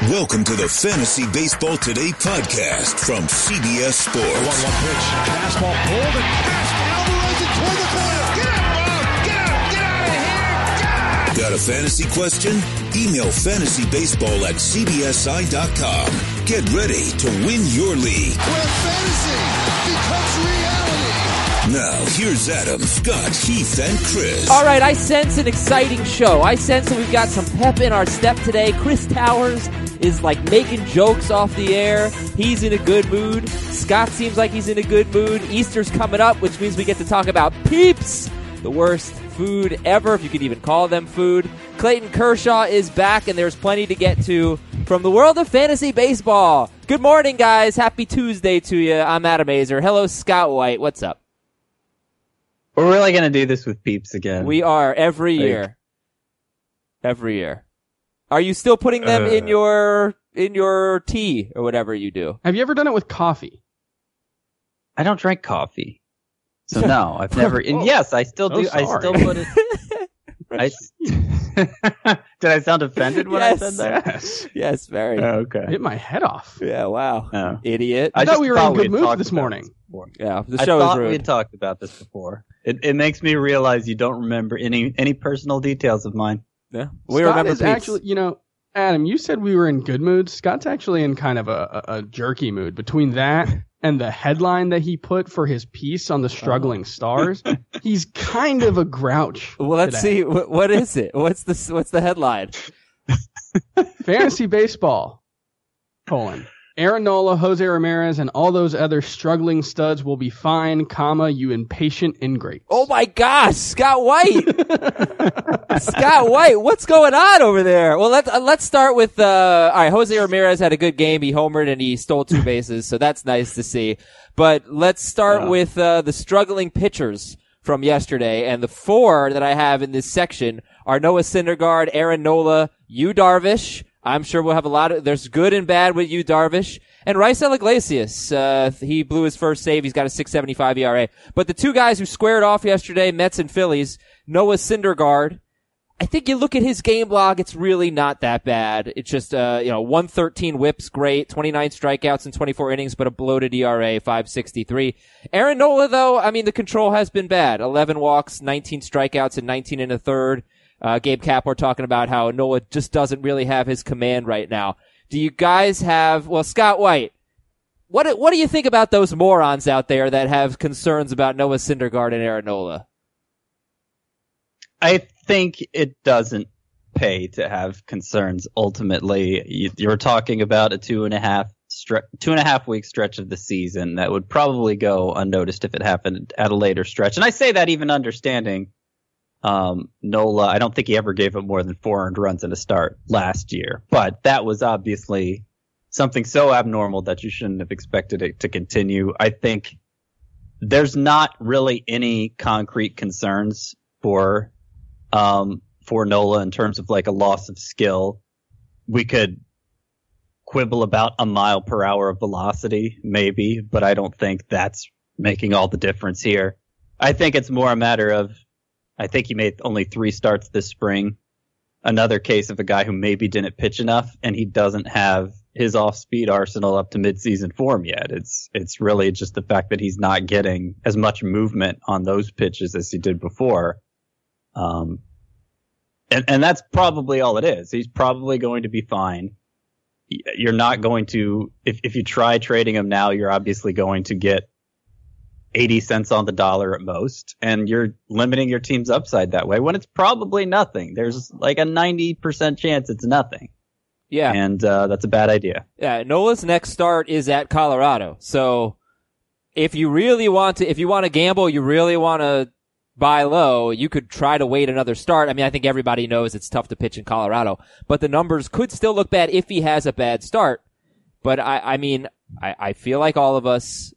Welcome to the Fantasy Baseball Today podcast from CBS Sports. 1-1 pitch. Fastball pulled and passed. Alvarez and toward the corner. Get up, Bob! Get up! Get out of here! Get! Got a fantasy question? Email fantasybaseball@cbsi.com. Get ready to win your league. Where fantasy becomes reality. Now, here's Adam, Scott, Heath, and Chris. All right, I sense an exciting show. I sense that we've got some pep in our step today. Chris Towers is like making jokes off the air. He's in a good mood. Scott seems like he's in a good mood. Easter's coming up, which means we get to talk about Peeps, the worst food ever, if you could even call them food. Clayton Kershaw is back, and there's plenty to get to from the world of fantasy baseball. Good morning, guys. Happy Tuesday to you. I'm Adam Azer. Hello, Scott White. What's up? We're really going to do this with Peeps again. We are every year. Every year. Are you still putting them in your tea or whatever you do? Have you ever done it with coffee? I don't drink coffee. So no, I've never. And yes, I still do. sorry. I still put it. Did I sound offended when I said that? Yes. Yes, very. Okay. Hit my head off. Yeah, wow. No. Idiot. I thought we were in good had mood talked this about morning. before. Yeah, the I show is thought we rude. had talked about this before. It makes me realize you don't remember any personal details of mine. Yeah, we Scott remember is Peeps. actually, Adam, you said we were in good moods. Scott's actually in kind of a jerky mood. Between that and the headline that he put for his piece on the struggling stars, he's kind of a grouch. Well, let's today. see. What is it? What's the headline? Fantasy baseball, Aaron Nola, Jose Ramirez, and all those other struggling studs will be fine, you impatient ingrate. Oh my gosh, Scott White. Scott White, what's going on over there? Well, let's start with all right, Jose Ramirez had a good game. He homered and he stole 2 bases, so that's nice to see. But let's start with the struggling pitchers from yesterday, and the 4 that I have in this section are Noah Syndergaard, Aaron Nola, Yu Darvish. I'm sure we'll have there's good and bad with Yu Darvish. And Raisel Iglesias, he blew his first save. He's got a 6.75 ERA. But the 2 guys who squared off yesterday, Mets and Phillies, Noah Syndergaard, I think you look at his game log, it's really not that bad. It's just, 113 whips, great, 29 strikeouts in 24 innings, but a bloated ERA, 5.63. Aaron Nola, though, I mean, the control has been bad. 11 walks, 19 strikeouts, and 19 in a third. Gabe Kapler talking about how Nola just doesn't really have his command right now. Do you guys have, Scott White, what do you think about those morons out there that have concerns about Noah Syndergaard and Aaron Nola? I think it doesn't pay to have concerns. Ultimately, you're talking about a 2.5 week stretch of the season that would probably go unnoticed if it happened at a later stretch. And I say that even understanding Nola, I don't think he ever gave up more than 4 earned runs in a start last year, but that was obviously something so abnormal that you shouldn't have expected it to continue. I think there's not really any concrete concerns for Nola in terms of like a loss of skill. We could quibble about a mile per hour of velocity, maybe, but I don't think that's making all the difference here. I think it's more a matter of, I think he made only 3 starts this spring. Another case of a guy who maybe didn't pitch enough, and he doesn't have his off-speed arsenal up to midseason form yet. It's really just the fact that he's not getting as much movement on those pitches as he did before. And that's probably all it is. He's probably going to be fine. You're not going to, if you try trading him now, you're obviously going to get 80 cents on the dollar at most, and you're limiting your team's upside that way when it's probably nothing. There's like a 90% chance it's nothing. Yeah. And that's a bad idea. Yeah, Nola's next start is at Colorado. So if you want to gamble, you really want to buy low, you could try to wait another start. I mean, I think everybody knows it's tough to pitch in Colorado, but the numbers could still look bad if he has a bad start. But I feel like all of us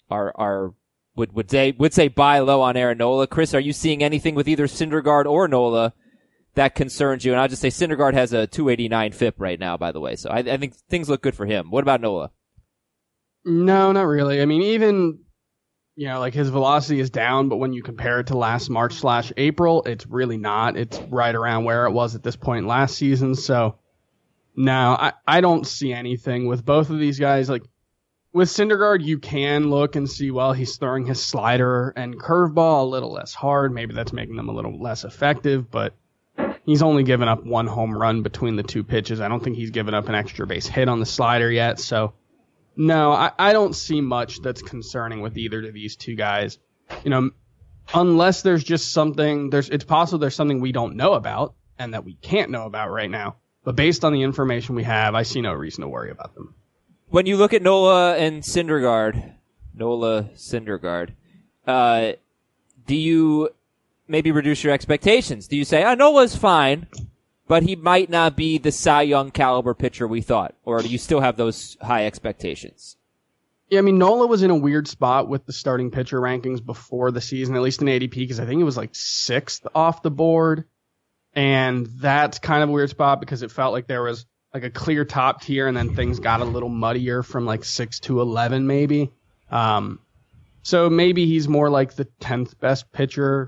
would say buy low on Aaron Nola. Chris, are you seeing anything with either Syndergaard or Nola that concerns you? And I'll just say Syndergaard has a 289 FIP right now, by the way. So I think things look good for him. What about Nola? No, not really. I mean, even, like his velocity is down, but when you compare it to last March/April, it's really not. It's right around where it was at this point last season. So No, I don't see anything with both of these guys. Like, with Syndergaard, you can look and see, well, he's throwing his slider and curveball a little less hard. Maybe that's making them a little less effective, but he's only given up one home run between the two pitches. I don't think he's given up an extra base hit on the slider yet. So, no, I don't see much that's concerning with either of these two guys. You know, unless there's just something, it's possible there's something we don't know about and that we can't know about right now. But based on the information we have, I see no reason to worry about them. When you look at Nola Syndergaard, do you maybe reduce your expectations? Do you say, Nola's fine, but he might not be the Cy Young caliber pitcher we thought? Or do you still have those high expectations? Yeah, I mean, Nola was in a weird spot with the starting pitcher rankings before the season, at least in ADP, because I think it was like 6th off the board. And that's kind of a weird spot because it felt like there was like a clear top tier, and then things got a little muddier from like 6 to 11 maybe. So maybe he's more like the 10th best pitcher.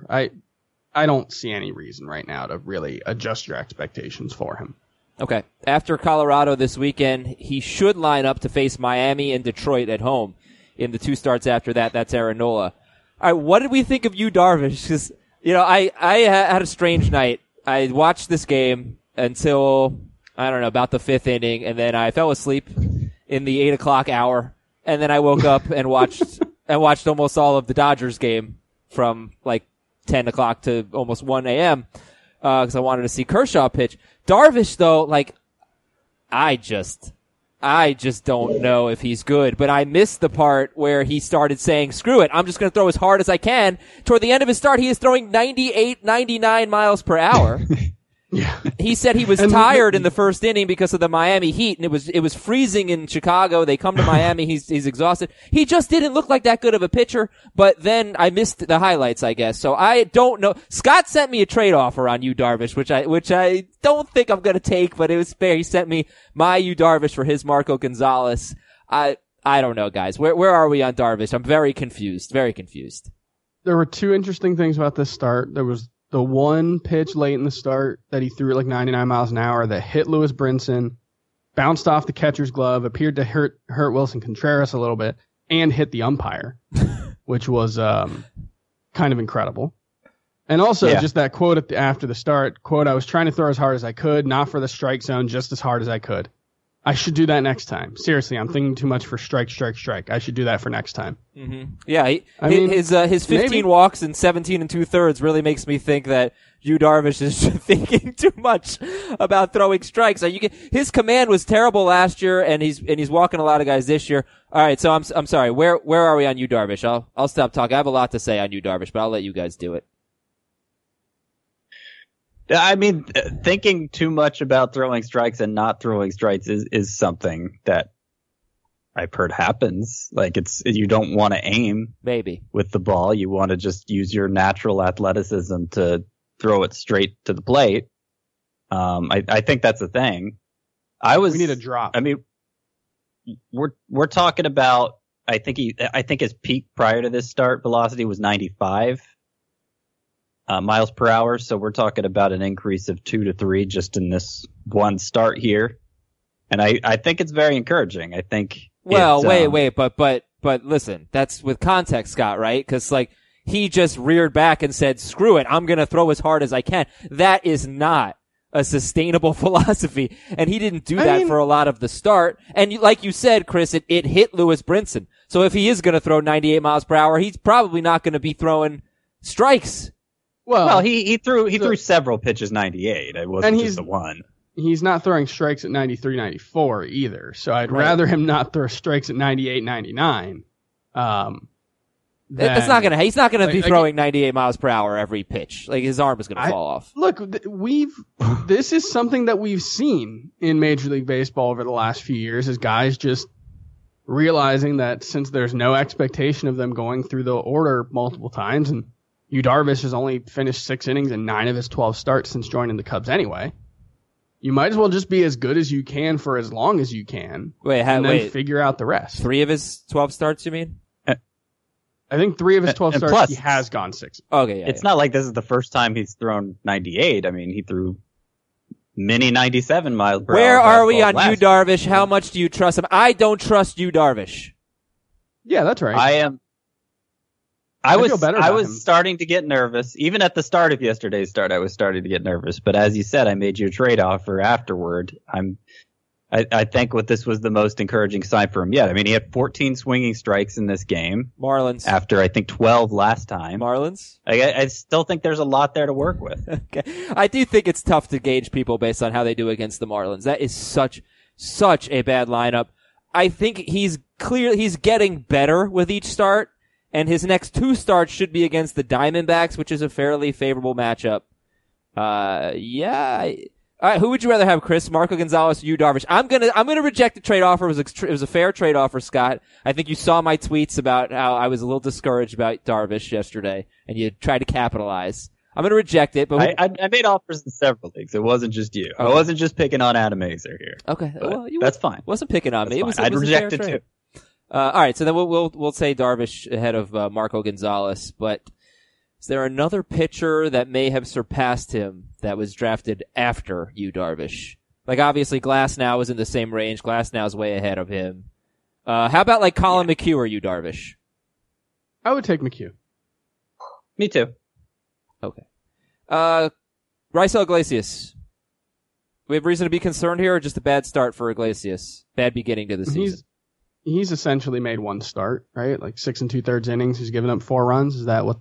I don't see any reason right now to really adjust your expectations for him. Okay. After Colorado this weekend, he should line up to face Miami and Detroit at home in the 2 starts after that. That's Aaron Nola. All right, what did we think of Yu Darvish? Because, I had a strange night. I watched this game until, I don't know, about the 5th inning, and then I fell asleep in the 8 o'clock hour, and then I woke up and watched almost all of the Dodgers game from like 10 o'clock to almost 1 a.m. Because I wanted to see Kershaw pitch. Darvish, though, like, I just don't know if he's good, but I missed the part where he started saying, screw it, I'm just going to throw as hard as I can. Toward the end of his start, he is throwing 98, 99 miles per hour. Yeah. He said he was tired in the first inning because of the Miami heat, and it was freezing in Chicago. They come to Miami, he's exhausted. He just didn't look like that good of a pitcher, but then I missed the highlights, I guess. So I don't know. Scott sent me a trade offer on Yu Darvish, which I don't think I'm gonna take, but it was fair. He sent me my Yu Darvish for his Marco Gonzalez. I don't know, guys. Where are we on Darvish? I'm very confused. Very confused. There were 2 interesting things about this start. There was the one pitch late in the start that he threw at like 99 miles an hour that hit Lewis Brinson, bounced off the catcher's glove, appeared to hurt Wilson Contreras a little bit, and hit the umpire, which was kind of incredible. And also just that quote after the start, quote, I was trying to throw as hard as I could, not for the strike zone, just as hard as I could. I should do that next time. Seriously, I'm thinking too much for strike. I should do that for next time. Mm-hmm. Yeah, his 15 maybe. Walks and 17 2/3 really makes me think that Yu Darvish is thinking too much about throwing strikes. His command was terrible last year, and he's walking a lot of guys this year. All right, so I'm sorry. Where are we on Yu Darvish? I'll stop talking. I have a lot to say on Yu Darvish, but I'll let you guys do it. I mean, thinking too much about throwing strikes and not throwing strikes is something that I've heard happens. Like, you don't want to aim maybe with the ball. You want to just use your natural athleticism to throw it straight to the plate. I think that's a thing. We need a drop. I mean, we're talking about, I think his peak prior to this start velocity was 95. Miles per hour, so we're talking about an increase of 2 to 3 just in this one start here, and I think it's very encouraging. I think. Well, wait, but listen, that's with context, Scott, right? Because like he just reared back and said, "Screw it, I'm gonna throw as hard as I can." That is not a sustainable philosophy, and he didn't do that for a lot of the start. And like you said, Chris, it hit Lewis Brinson. So if he is gonna throw 98 miles per hour, he's probably not gonna be throwing strikes. Well, he threw several pitches 98. It wasn't just the one. He's not throwing strikes at 93, 94 either. So I'd rather him not throw strikes at 98, 99. He's not gonna be throwing 98 miles per hour every pitch. Like his arm is gonna fall off. Look, this is something that we've seen in Major League Baseball over the last few years, is guys just realizing that since there's no expectation of them going through the order multiple times, and Yu Darvish has only finished 6 innings in 9 of his 12 starts since joining the Cubs anyway. You might as well just be as good as you can for as long as you can. And then figure out the rest. 3 of his 12 starts, you mean? I think 3 of his 12 starts, plus, he has gone 6. Okay, yeah. It's not like this is the first time he's thrown 98. I mean, he threw mini 97 miles per Where hour. are we on fastball Yu last Darvish? How much do you trust him? I don't trust Yu Darvish. Yeah, that's right. I am. I feel better about him. was starting to get nervous. Even at the start of yesterday's start, I was starting to get nervous. But as you said, I made you a trade offer afterward. I think this was the most encouraging sign for him yet. I mean, he had 14 swinging strikes in this game. Marlins. After, I think, 12 last time. Marlins? I still think there's a lot there to work with. Okay. I do think it's tough to gauge people based on how they do against the Marlins. That is such a bad lineup. I think he's getting better with each start, and his next 2 starts should be against the Diamondbacks, which is a fairly favorable matchup. All right, who would you rather have, Chris? Marco Gonzalez, Yu Darvish? I'm gonna reject the trade offer. It was a fair trade offer, Scott. I think you saw my tweets about how I was a little discouraged about Darvish yesterday, and you tried to capitalize. I'm gonna reject it, but I made offers in several leagues. It wasn't just you. Okay. I wasn't just picking on Adam Azer here. okay, well, That's fine. Wasn't picking on me. I'd reject it too. All right, so then we'll say Darvish ahead of Marco Gonzalez, but is there another pitcher that may have surpassed him that was drafted after Yu Darvish? Like, obviously, Glasnow is in the same range. Glasnow's way ahead of him. How about like Colin McHugh or Yu Darvish? I would take McHugh. Me too. Okay. Raisel Iglesias. We have reason to be concerned here, or just a bad start for Iglesias? Bad beginning to the season. He's essentially made 1 start, right? Like 6 2/3 innings. He's given up 4 runs. Is that what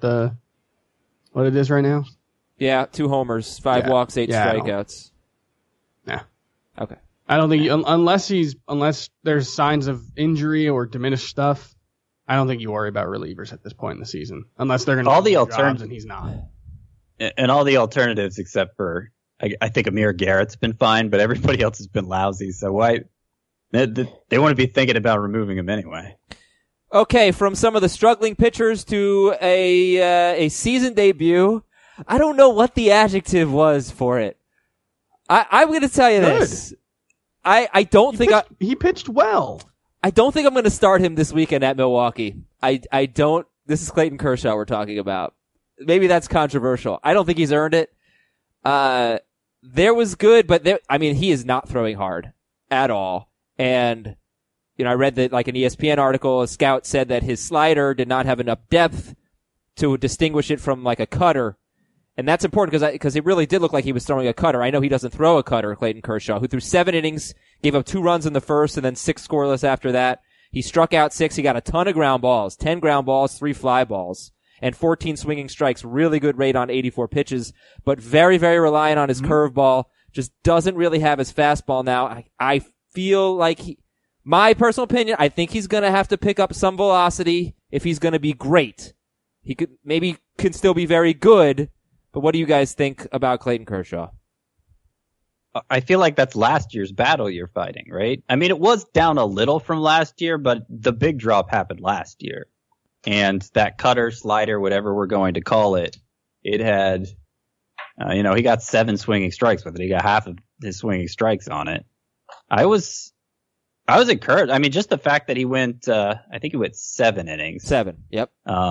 it is right now? Yeah, 2 homers, 5 walks, 8 strikeouts. Nah. Okay. I don't think unless there's signs of injury or diminished stuff, I don't think you worry about relievers at this point in the season, unless they're going to all the alternatives and he's not. And all the alternatives except for I think Amir Garrett's been fine, but everybody else has been lousy. So why they want to be thinking about removing him anyway. Okay, from some of the struggling pitchers to a season debut. I don't know what the adjective was for it. I'm going to tell you this. I don't think he pitched well. I don't think I'm going to start him this weekend at Milwaukee. I don't. This is Clayton Kershaw we're talking about. Maybe that's controversial. I don't think he's earned it. There was good, but he is not throwing hard at all. And, I read that like an ESPN article, a scout said that his slider did not have enough depth to distinguish it from like a cutter. And that's important because it really did look like he was throwing a cutter. I know he doesn't throw a cutter, Clayton Kershaw, who threw 7 innings, gave up 2 runs in the first and then 6 scoreless after that. He struck out 6. He got a ton of ground balls, 10 ground balls, 3 fly balls, and 14 swinging strikes. Really good rate on 84 pitches, but very, very reliant on his curveball. Just doesn't really have his fastball now. I feel like my personal opinion, I think he's going to have to pick up some velocity if he's going to be great. He can still be very good. But what do you guys think about Clayton Kershaw? I feel like that's last year's battle you're fighting, right? I mean, it was down a little from last year, but the big drop happened last year. And that cutter, slider, whatever we're going to call it, it had, he got 7 swinging strikes with it. He got half of his swinging strikes on it. I was encouraged. I mean, just the fact that he went, I think he went 7 innings. 7, yep.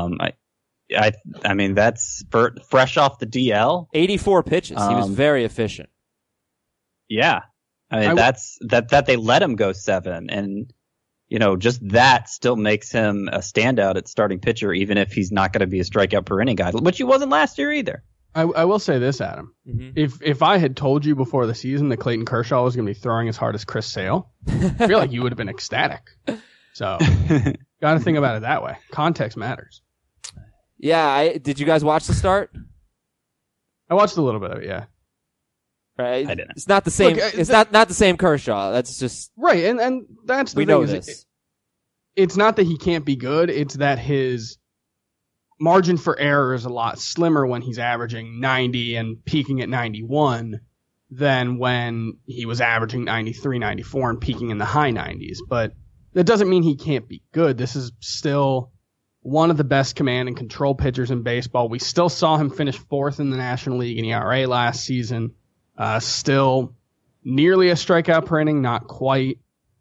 I mean, that's fresh off the DL. 84 pitches. He was very efficient. Yeah. I mean, that they let him go 7. And, just that still makes him a standout at starting pitcher, even if he's not going to be a strikeout per inning guy, which he wasn't last year either. I will say this, Adam. Mm-hmm. If I had told you before the season that Clayton Kershaw was going to be throwing as hard as Chris Sale, I feel like you would have been ecstatic. So, got to think about it that way. Context matters. Yeah, did you guys watch the start? I watched a little bit of it, yeah. Right, I didn't. It's not the same. Look, it's not the same Kershaw. That's just right, and that's the we thing. know Is this. It's not that he can't be good. It's that his margin for error is a lot slimmer when he's averaging 90 and peaking at 91 than when he was averaging 93, 94 and peaking in the high 90s. But that doesn't mean he can't be good. This is still one of the best command and control pitchers in baseball. We still saw him finish 4th in the National League in ERA last season. Still nearly a strikeout per inning, not quite.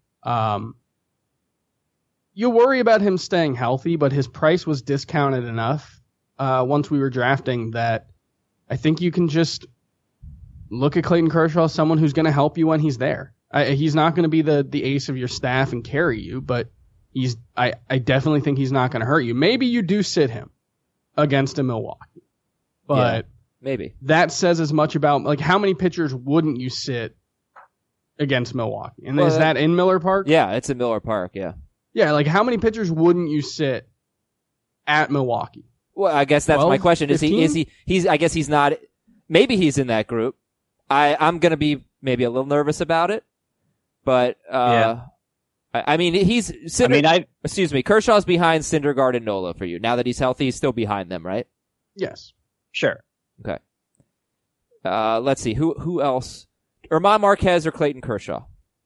You worry about him staying healthy, but his price was discounted enough once we were drafting that I think you can just look at Clayton Kershaw as someone who's going to help you when he's there. He's not going to be the ace of your staff and carry you, but I definitely think he's not going to hurt you. Maybe you do sit him against a Milwaukee, but maybe that says as much about like how many pitchers wouldn't you sit against Milwaukee? And is that in Miller Park? Yeah, it's in Miller Park. Yeah. Yeah, like how many pitchers wouldn't you sit at Milwaukee? Well, I guess that's 12, my question. 15? I guess he's not. Maybe he's in that group. I'm gonna be maybe a little nervous about it, but I mean excuse me. Kershaw's behind Syndergaard and Nola for you. Now that he's healthy, he's still behind them, right? Yes. Sure. Okay. Let's see who else. German Marquez or Clayton Kershaw?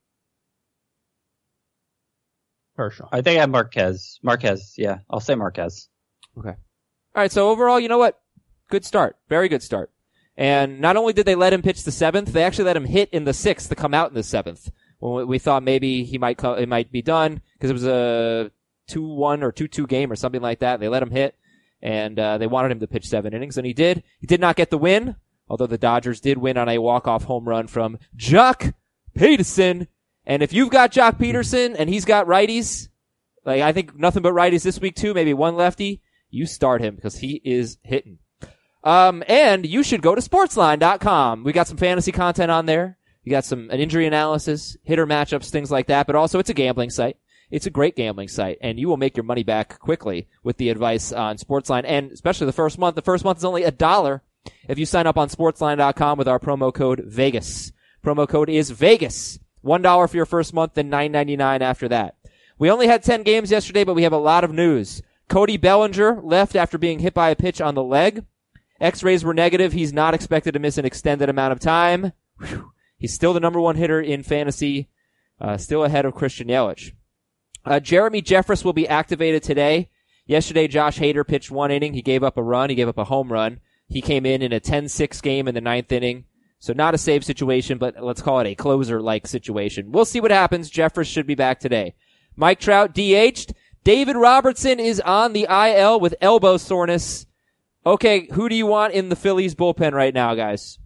Kershaw. I think I have Marquez. Marquez, yeah. I'll say Marquez. Okay. All right, so overall, you know what? Good start. Very good start. And not only did they let him pitch the 7th, they actually let him hit in the 6th to come out in the 7th. When we thought maybe it might be done because it was a 2-1 or 2-2 game or something like that. They let him hit, and they wanted him to pitch 7 innings, and he did. He did not get the win, although the Dodgers did win on a walk-off home run from Jock Peterson. And if you've got Jock Peterson and he's got righties, like I think nothing but righties this week too, maybe one lefty, you start him because he is hitting. And you should go to sportsline.com. We got some fantasy content on there. You got an injury analysis, hitter matchups, things like that, but also it's a gambling site. It's a great gambling site, and you will make your money back quickly with the advice on Sportsline, and especially the first month. The first month is only $1 if you sign up on sportsline.com with our promo code VEGAS. Promo code is VEGAS. $1 for your first month, then $9.99 after that. We only had 10 games yesterday, but we have a lot of news. Cody Bellinger left after being hit by a pitch on the leg. X-rays were negative. He's not expected to miss an extended amount of time. Whew. He's still the number 1 hitter in fantasy, still ahead of Christian Yelich. Jeremy Jeffress will be activated today. Yesterday, Josh Hader pitched 1 inning. He gave up a run. He gave up a home run. He came in a 10-6 game in the 9th inning. So not a save situation, but let's call it a closer-like situation. We'll see what happens. Jeffress should be back today. Mike Trout DH'd. David Robertson is on the IL with elbow soreness. Okay, who do you want in the Phillies bullpen right now, guys?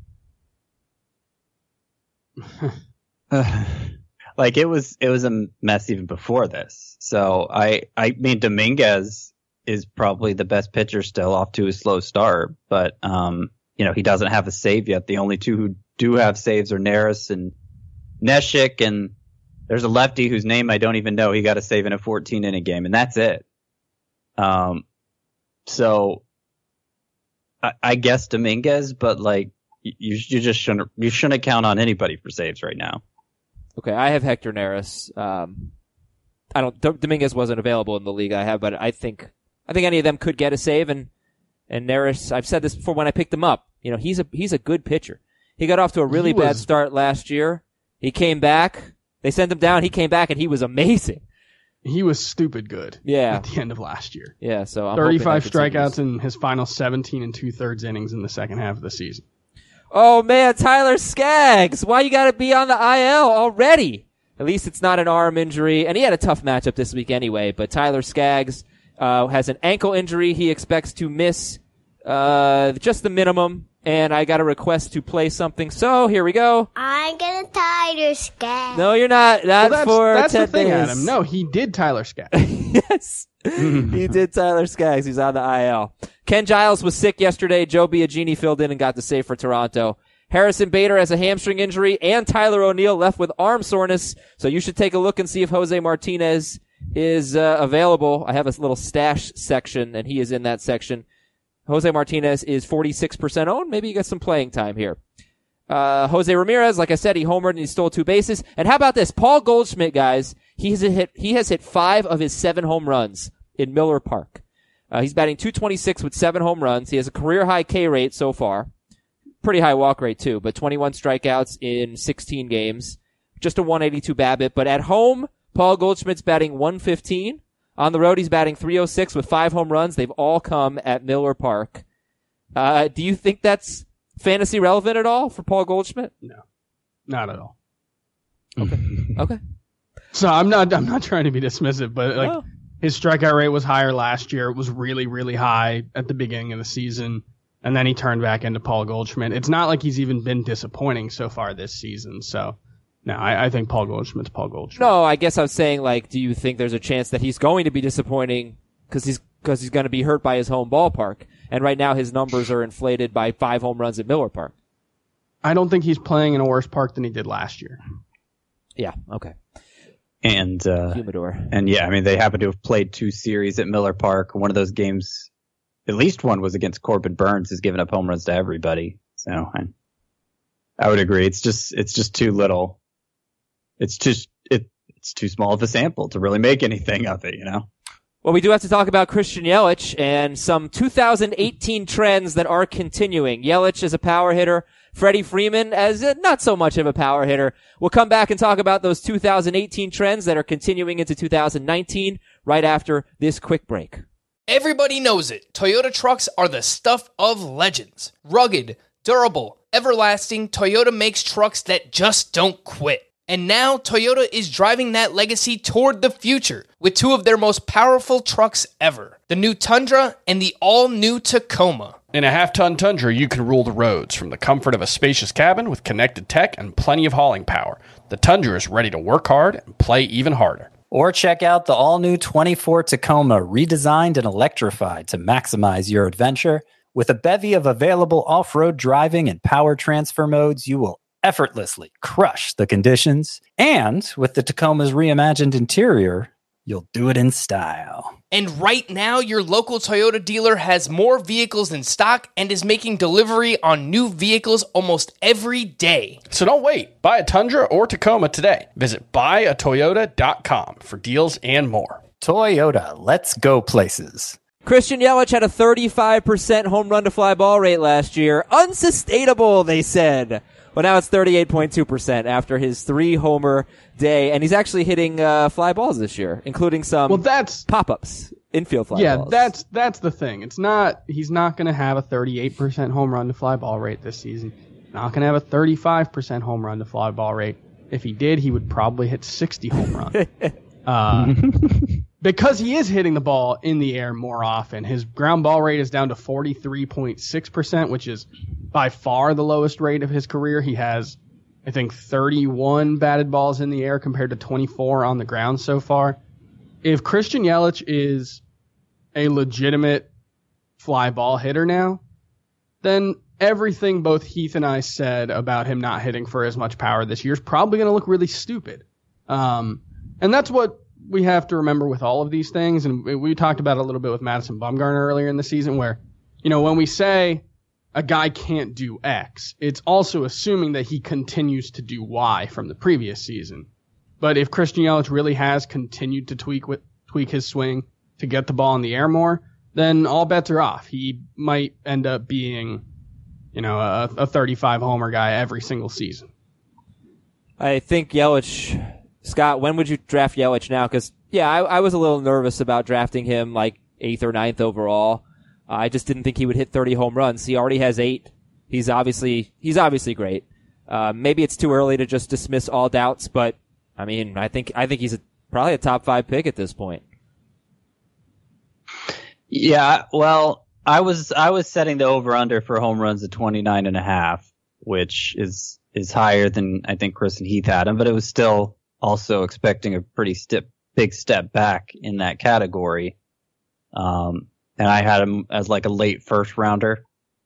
Like it was a mess even before this. So I mean Dominguez is probably the best pitcher still off to a slow start, but he doesn't have a save yet. The only two who do have saves are Neris and Neshek, and there's a lefty whose name I don't even know. He got a save in a 14-inning game, and that's it. So I guess Dominguez, but like you just shouldn't count on anybody for saves right now. Okay, I have Hector Neris. Dominguez wasn't available in the league I have, but I think any of them could get a save, and Neris, I've said this before when I picked him up. He's a good pitcher. He got off to a really bad start last year. He came back. They sent him down. He came back and he was amazing. He was stupid good. Yeah. At the end of last year. Yeah. So I'm 35 strikeouts in his final 17 2/3 innings in the second half of the season. Oh man, Tyler Skaggs. Why you gotta be on the IL already? At least it's not an arm injury. And he had a tough matchup this week anyway, but Tyler Skaggs, has an ankle injury. He expects to miss, just the minimum. And I got a request to play something. So here we go. I'm gonna Tyler Skaggs. No, you're not. That's the thing, days. Adam. No, he did Tyler Skaggs. Yes. He did Tyler Skaggs. He's on the IL. Ken Giles was sick yesterday. Joe Biagini filled in and got the save for Toronto. Harrison Bader has a hamstring injury, and Tyler O'Neill left with arm soreness. So you should take a look and see if Jose Martinez is available. I have a little stash section, and he is in that section. Jose Martinez is 46% owned. Maybe you get some playing time here. Jose Ramirez, like I said, he homered and he stole 2 bases. And how about this? Paul Goldschmidt, guys, he has hit 5 of his 7 home runs in Miller Park. He's batting .226 with 7 home runs. He has a career high K rate so far. Pretty high walk rate too, but 21 strikeouts in 16 games. Just a 182 BABIP. But at home, Paul Goldschmidt's batting .115. On the road, he's batting .306 with 5 home runs. They've all come at Miller Park. Do you think that's fantasy relevant at all for Paul Goldschmidt? No, not at all. Okay. So I'm not trying to be dismissive, but his strikeout rate was higher last year. It was really, really high at the beginning of the season. and then he turned back into Paul Goldschmidt. It's not like he's even been disappointing so far this season. So, no, I think Paul Goldschmidt's Paul Goldschmidt. No, I guess I was saying, like, do you think there's a chance that he's going to be disappointing because he's going to be hurt by his home ballpark? And right now his numbers are inflated by 5 home runs at Miller Park. I don't think he's playing in a worse park than he did last year. Yeah, okay. And Humidor. And yeah, I mean, they happen to have played 2 series at Miller Park. One of those games, at least one, was against Corbin Burns, who's given up home runs to everybody. So I would agree. It's just too little. It's too small of a sample to really make anything of it, you know? Well, we do have to talk about Christian Yelich and some 2018 trends that are continuing. Yelich is a power hitter. Freddie Freeman as not so much of a power hitter. We'll come back and talk about those 2018 trends that are continuing into 2019 right after this quick break. Everybody knows it. Toyota trucks are the stuff of legends. Rugged, durable, everlasting, Toyota makes trucks that just don't quit. And now Toyota is driving that legacy toward the future with 2 of their most powerful trucks ever. The new Tundra and the all-new Tacoma. In a half-ton Tundra, you can rule the roads from the comfort of a spacious cabin with connected tech and plenty of hauling power. The Tundra is ready to work hard and play even harder. Or check out the all-new 24 Tacoma, redesigned and electrified to maximize your adventure. With a bevy of available off-road driving and power transfer modes, you will effortlessly crush the conditions. And with the Tacoma's reimagined interior, you'll do it in style. And right now, your local Toyota dealer has more vehicles in stock and is making delivery on new vehicles almost every day. So don't wait. Buy a Tundra or Tacoma today. Visit buyatoyota.com for deals and more. Toyota, let's go places. Christian Yelich had a 35% home run to fly ball rate last year. Unsustainable, they said. Well, now it's 38.2% after his 3-homer day, and he's actually hitting fly balls this year, including some pop-ups, infield fly balls. Yeah, that's the thing. He's not going to have a 38% home run to fly ball rate this season. Not going to have a 35% home run to fly ball rate. If he did, he would probably hit 60 home runs. Because he is hitting the ball in the air more often. His ground ball rate is down to 43.6%, which is by far the lowest rate of his career. He has, I think, 31 batted balls in the air compared to 24 on the ground so far. If Christian Yelich is a legitimate fly ball hitter now, then everything both Heath and I said about him not hitting for as much power this year is probably going to look really stupid. And that's what we have to remember with all of these things. And we talked about it a little bit with Madison Bumgarner earlier in the season where, you know, when we say a guy can't do X, it's also assuming that he continues to do Y from the previous season. But if Christian Yelich really has continued to tweak his swing to get the ball in the air more, then all bets are off. He might end up being, you know, a 35 homer guy every single season. I think Yelich, Scott, when would you draft Yelich now? Because, yeah, I was a little nervous about drafting him like 8th or 9th overall. I just didn't think he would hit 30 home runs. He already has 8. He's obviously great. Maybe it's too early to just dismiss all doubts, but I mean, I think he's probably a top 5 pick at this point. Yeah, well, I was setting the over/under for home runs at 29.5, which is higher than I think Chris and Heath had him, but it was still also expecting a pretty big step back in that category. And I had him as like a late first rounder.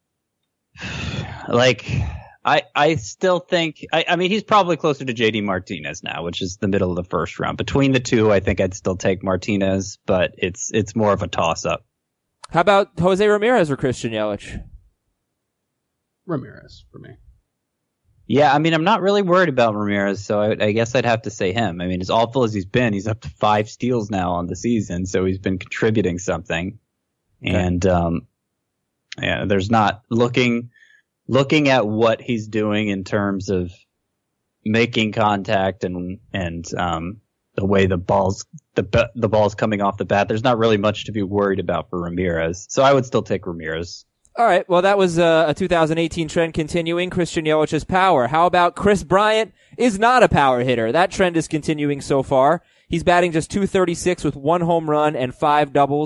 Like, I still think, I mean, he's probably closer to JD Martinez now, which is the middle of the first round. Between the two, I think I'd still take Martinez, but it's more of a toss up. How about Jose Ramirez or Christian Yelich? Ramirez for me. Yeah, I mean, I'm not really worried about Ramirez, so I guess I'd have to say him. I mean, as awful as he's been, he's up to 5 steals now on the season, so he's been contributing something. Okay. And yeah, there's not looking at what he's doing in terms of making contact and the way the ball's coming off the bat. There's not really much to be worried about for Ramirez, so I would still take Ramirez. All right, well, that was a 2018 trend continuing, Christian Yelich's power. How about Chris Bryant is not a power hitter? That trend is continuing so far. He's batting just .236 with 1 home run and 5 doubles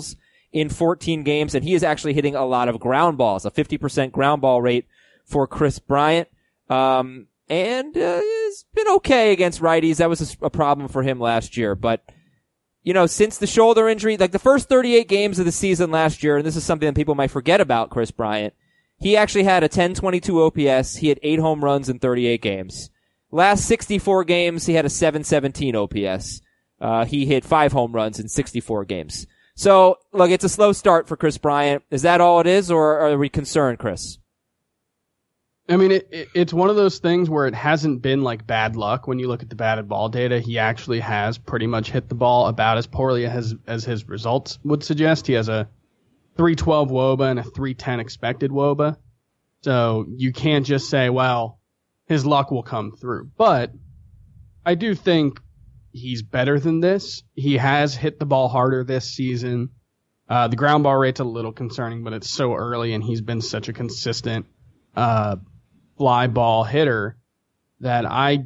in 14 games, and he is actually hitting a lot of ground balls, a 50% ground ball rate for Chris Bryant. And it's been okay against righties. That was a problem for him last year. But, since the shoulder injury, like the first 38 games of the season last year, and this is something that people might forget about Chris Bryant, he actually had a 10.22 OPS. He had 8 home runs in 38 games. Last 64 games, he had a 7.17 OPS. He hit 5 home runs in 64 games. So, look, it's a slow start for Chris Bryant. Is that all it is, or are we concerned, Chris? I mean, it's one of those things where it hasn't been like bad luck. When you look at the batted ball data, he actually has pretty much hit the ball about as poorly as his results would suggest. He has a 312 WOBA and a 310 expected WOBA. So you can't just say, well, his luck will come through. But I do think he's better than this. He has hit the ball harder this season. The ground ball rate's a little concerning, but it's so early and he's been such a consistent fly ball hitter that I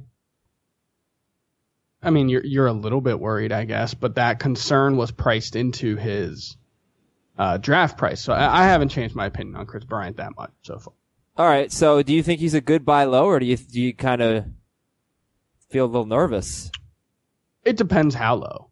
mean, you're a little bit worried, I guess, but that concern was priced into his draft price. So I haven't changed my opinion on Chris Bryant that much so far. All right. So do you think he's a good buy low, or do you kind of feel a little nervous? It depends how low.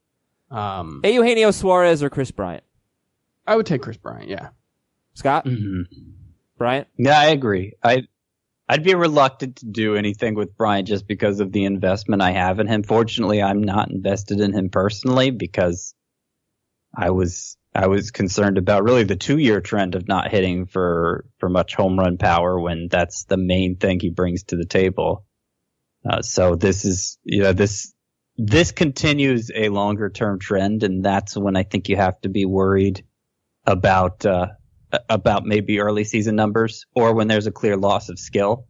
Eugenio Suarez or Chris Bryant? I would take Chris Bryant, yeah. Scott? Mm-hmm. Bryant? Yeah, I agree. I'd be reluctant to do anything with Bryant just because of the investment I have in him. Fortunately, I'm not invested in him personally because I was concerned about really the 2-year trend of not hitting for much home run power when that's the main thing he brings to the table. So this is, this continues a longer term trend, and that's when I think you have to be worried about maybe early season numbers or when there's a clear loss of skill.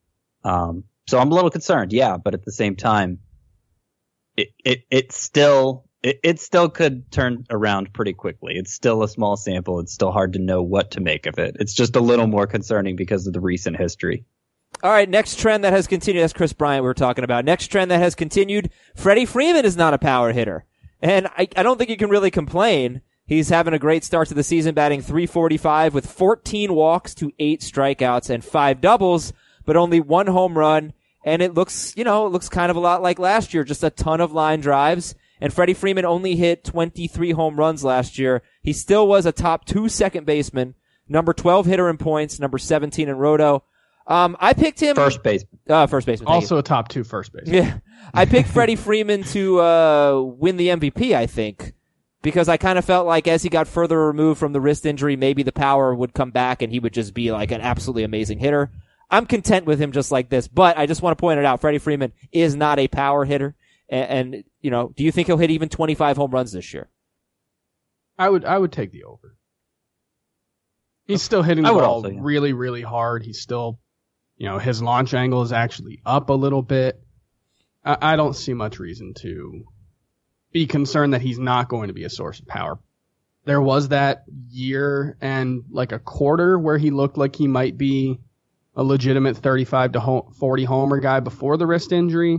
So I'm a little concerned, yeah, but at the same time, it still could turn around pretty quickly. It's still a small sample. It's still hard to know what to make of it. It's just a little more concerning because of the recent history. All right, next trend that has continued, that's Chris Bryant we were talking about. Next trend that has continued, Freddie Freeman is not a power hitter. And I don't think you can really complain. He's having a great start to the season, batting .345 with 14 walks to 8 strikeouts and 5 doubles, but only 1 home run. And it looks kind of a lot like last year, just a ton of line drives. And Freddie Freeman only hit 23 home runs last year. He still was a top 2 second baseman, number 12 hitter in points, number 17 in roto. I picked him. First baseman. First baseman. Also a top 2 first baseman. Yeah. I picked Freddie Freeman to win the MVP, I think, because I kind of felt like as he got further removed from the wrist injury, maybe the power would come back and he would just be like an absolutely amazing hitter. I'm content with him just like this, but I just want to point it out. Freddie Freeman is not a power hitter. And do you think he'll hit even 25 home runs this year? I would take the over. He's still hitting the ball really, really hard. He's still, his launch angle is actually up a little bit. I don't see much reason to be concerned that he's not going to be a source of power. There was that year and like a quarter where he looked like he might be a legitimate 35 to 40 homer guy before the wrist injury.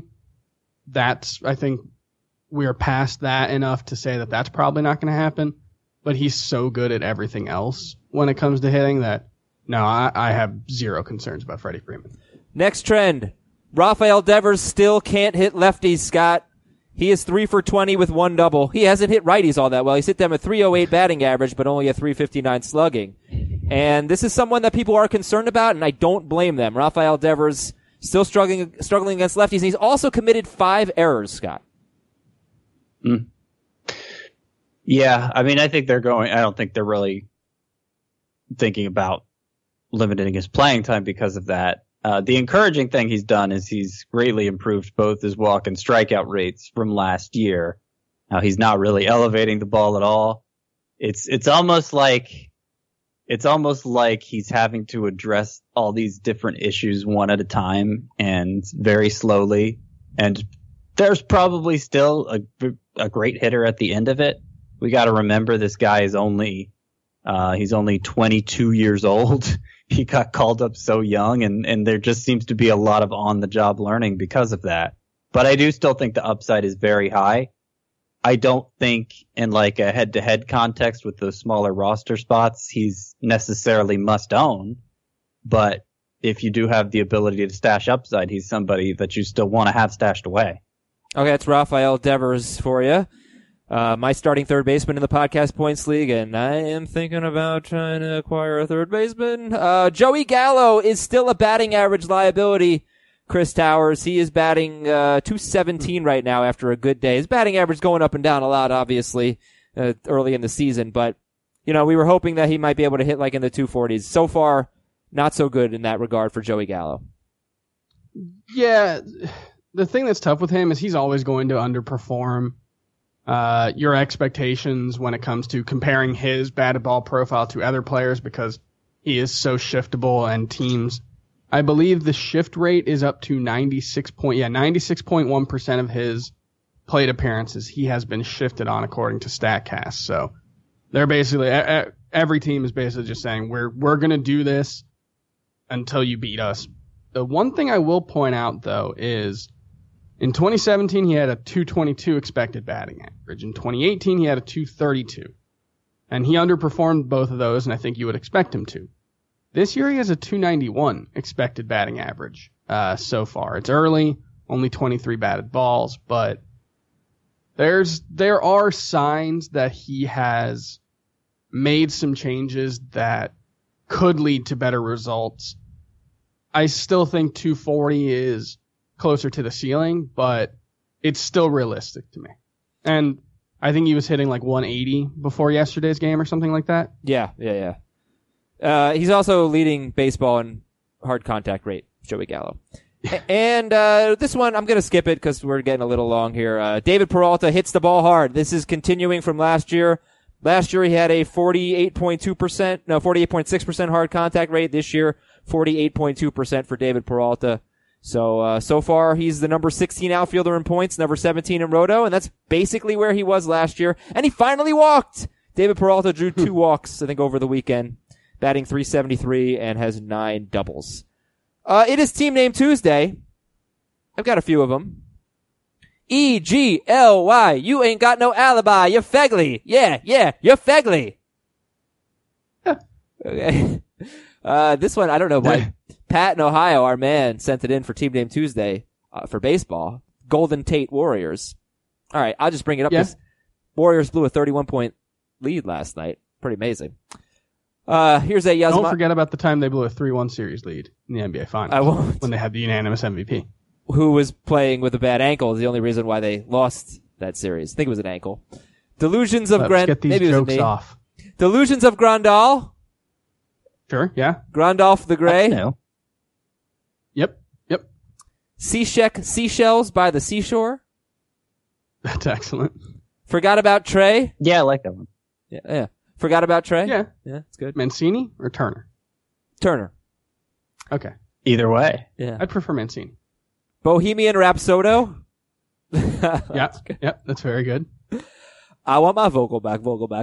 I think we're past that enough to say that that's probably not going to happen. But he's so good at everything else when it comes to hitting that, no, I have zero concerns about Freddie Freeman. Next trend. Rafael Devers still can't hit lefties, Scott. He is 3 for 20 with 1 double. He hasn't hit righties all that well. He's hit them a .308 batting average, but only a .359 slugging. And this is someone that people are concerned about, and I don't blame them. Rafael Devers still struggling against lefties, and he's also committed 5 errors, Scott. Yeah, I mean, I don't think they're really thinking about limiting his playing time because of that. The encouraging thing he's done is he's greatly improved both his walk and strikeout rates from last year. Now he's not really elevating the ball at all. It's almost like he's having to address all these different issues one at a time and very slowly. And there's probably still a great hitter at the end of it. We got to remember this guy is he's only 22 years old. He got called up so young, and there just seems to be a lot of on-the-job learning because of that. But I do still think the upside is very high. I don't think in like a head-to-head context with those smaller roster spots, he's necessarily must own. But if you do have the ability to stash upside, he's somebody that you still want to have stashed away. Okay, that's Rafael Devers for you. My starting third baseman in the podcast points league, and I am thinking about trying to acquire a third baseman. Joey Gallo is still a batting average liability. Chris Towers, he is batting 217 right now after a good day. His batting average going up and down a lot, obviously, early in the season, but we were hoping that he might be able to hit like in the 240s. So far, not so good in that regard for Joey Gallo. Yeah, the thing that's tough with him is he's always going to underperform your expectations when it comes to comparing his batted ball profile to other players because he is so shiftable, and teams, I believe the shift rate is up to 96.1% of his plate appearances he has been shifted on according to StatCast. So they're basically, every team is basically just saying we're going to do this until you beat us. The one thing I will point out though is in 2017 he had a 222 expected batting average. In 2018 he had a 232. And he underperformed both of those, and I think you would expect him to. This year he has a 291 expected batting average so far. It's early, only 23 batted balls, but there are signs that he has made some changes that could lead to better results. I still think 240 is closer to the ceiling, but it's still realistic to me. And I think he was hitting like 180 before yesterday's game or something like that. Yeah. He's also leading baseball in hard contact rate, Joey Gallo. And this one, I'm going to skip it because we're getting a little long here. David Peralta hits the ball hard. This is continuing from last year. Last year he had a 48.6% hard contact rate. This year, 48.2% for David Peralta. So far he's the number 16 outfielder in points, number 17 in roto, and that's basically where he was last year. And he finally walked. David Peralta drew 2 walks, I think, over the weekend, batting .373 and has 9 doubles. It is Team Name Tuesday. I've got a few of them. E-G-L-Y. You ain't got no alibi. You're fegly. Yeah, you're fegly. Okay. This one, I don't know why. Pat in Ohio, our man, sent it in for Team Name Tuesday for baseball. Golden Tate Warriors. All right, I'll just bring it up. This Warriors blew a 31-point lead last night. Pretty amazing. Here's a Yasma. Don't forget about the time they blew a 3-1 series lead in the NBA Finals. I won't. When they had the unanimous MVP. Who was playing with a bad ankle is the only reason why they lost that series. I think it was an ankle. Delusions of Let's get these jokes off. Delusions of Grandal. Sure, yeah. Grandolph the Gray. Yep. Seashells by the Seashore. That's excellent. Forgot about Trey. Yeah, I like that one. Yeah. Forgot about Trey. Yeah, it's good. Mancini or Turner? Turner. Okay. Either way. Yeah. I'd prefer Mancini. Bohemian Rhapsodo. Yep, that's very good. I want my vocal back.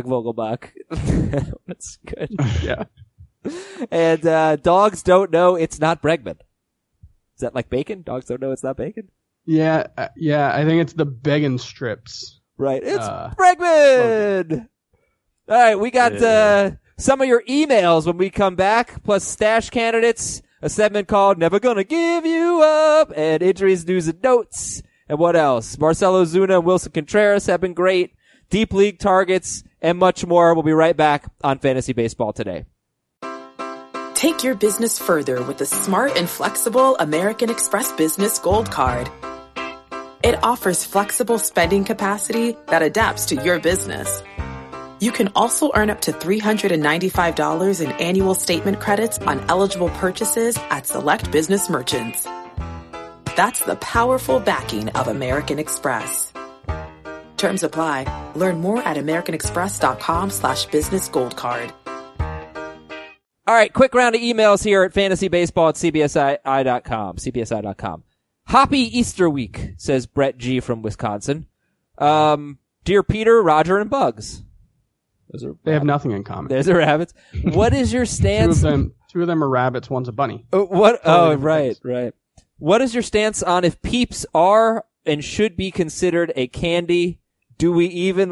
That's good. Yeah. And dogs don't know it's not Bregman. Is that like bacon? Dogs don't know it's not bacon? Yeah, I think it's the Beggin strips. Right. It's Bregman! All right, we got some of your emails when we come back, plus stash candidates, a segment called Never Gonna Give You Up, and injuries, news, and notes. And what else? Marcelo Zuna and Wilson Contreras have been great. Deep league targets, and much more. We'll be right back on Fantasy Baseball Today. Take your business further with the smart and flexible American Express Business Gold Card. It offers flexible spending capacity that adapts to your business. You can also earn up to $395 in annual statement credits on eligible purchases at select business merchants. That's the powerful backing of American Express. Terms apply. Learn more at americanexpress.com/businessgoldcard. All right, quick round of emails here at fantasybaseball@cbsi.com. cbsi.com. Happy Easter week, says Brett G. from Wisconsin. Dear Peter, Roger, and Bugs. They have nothing in common. There's the rabbits. What is your stance? Two of them are rabbits, one's a bunny. Right. What is your stance on if Peeps are and should be considered a candy Do we even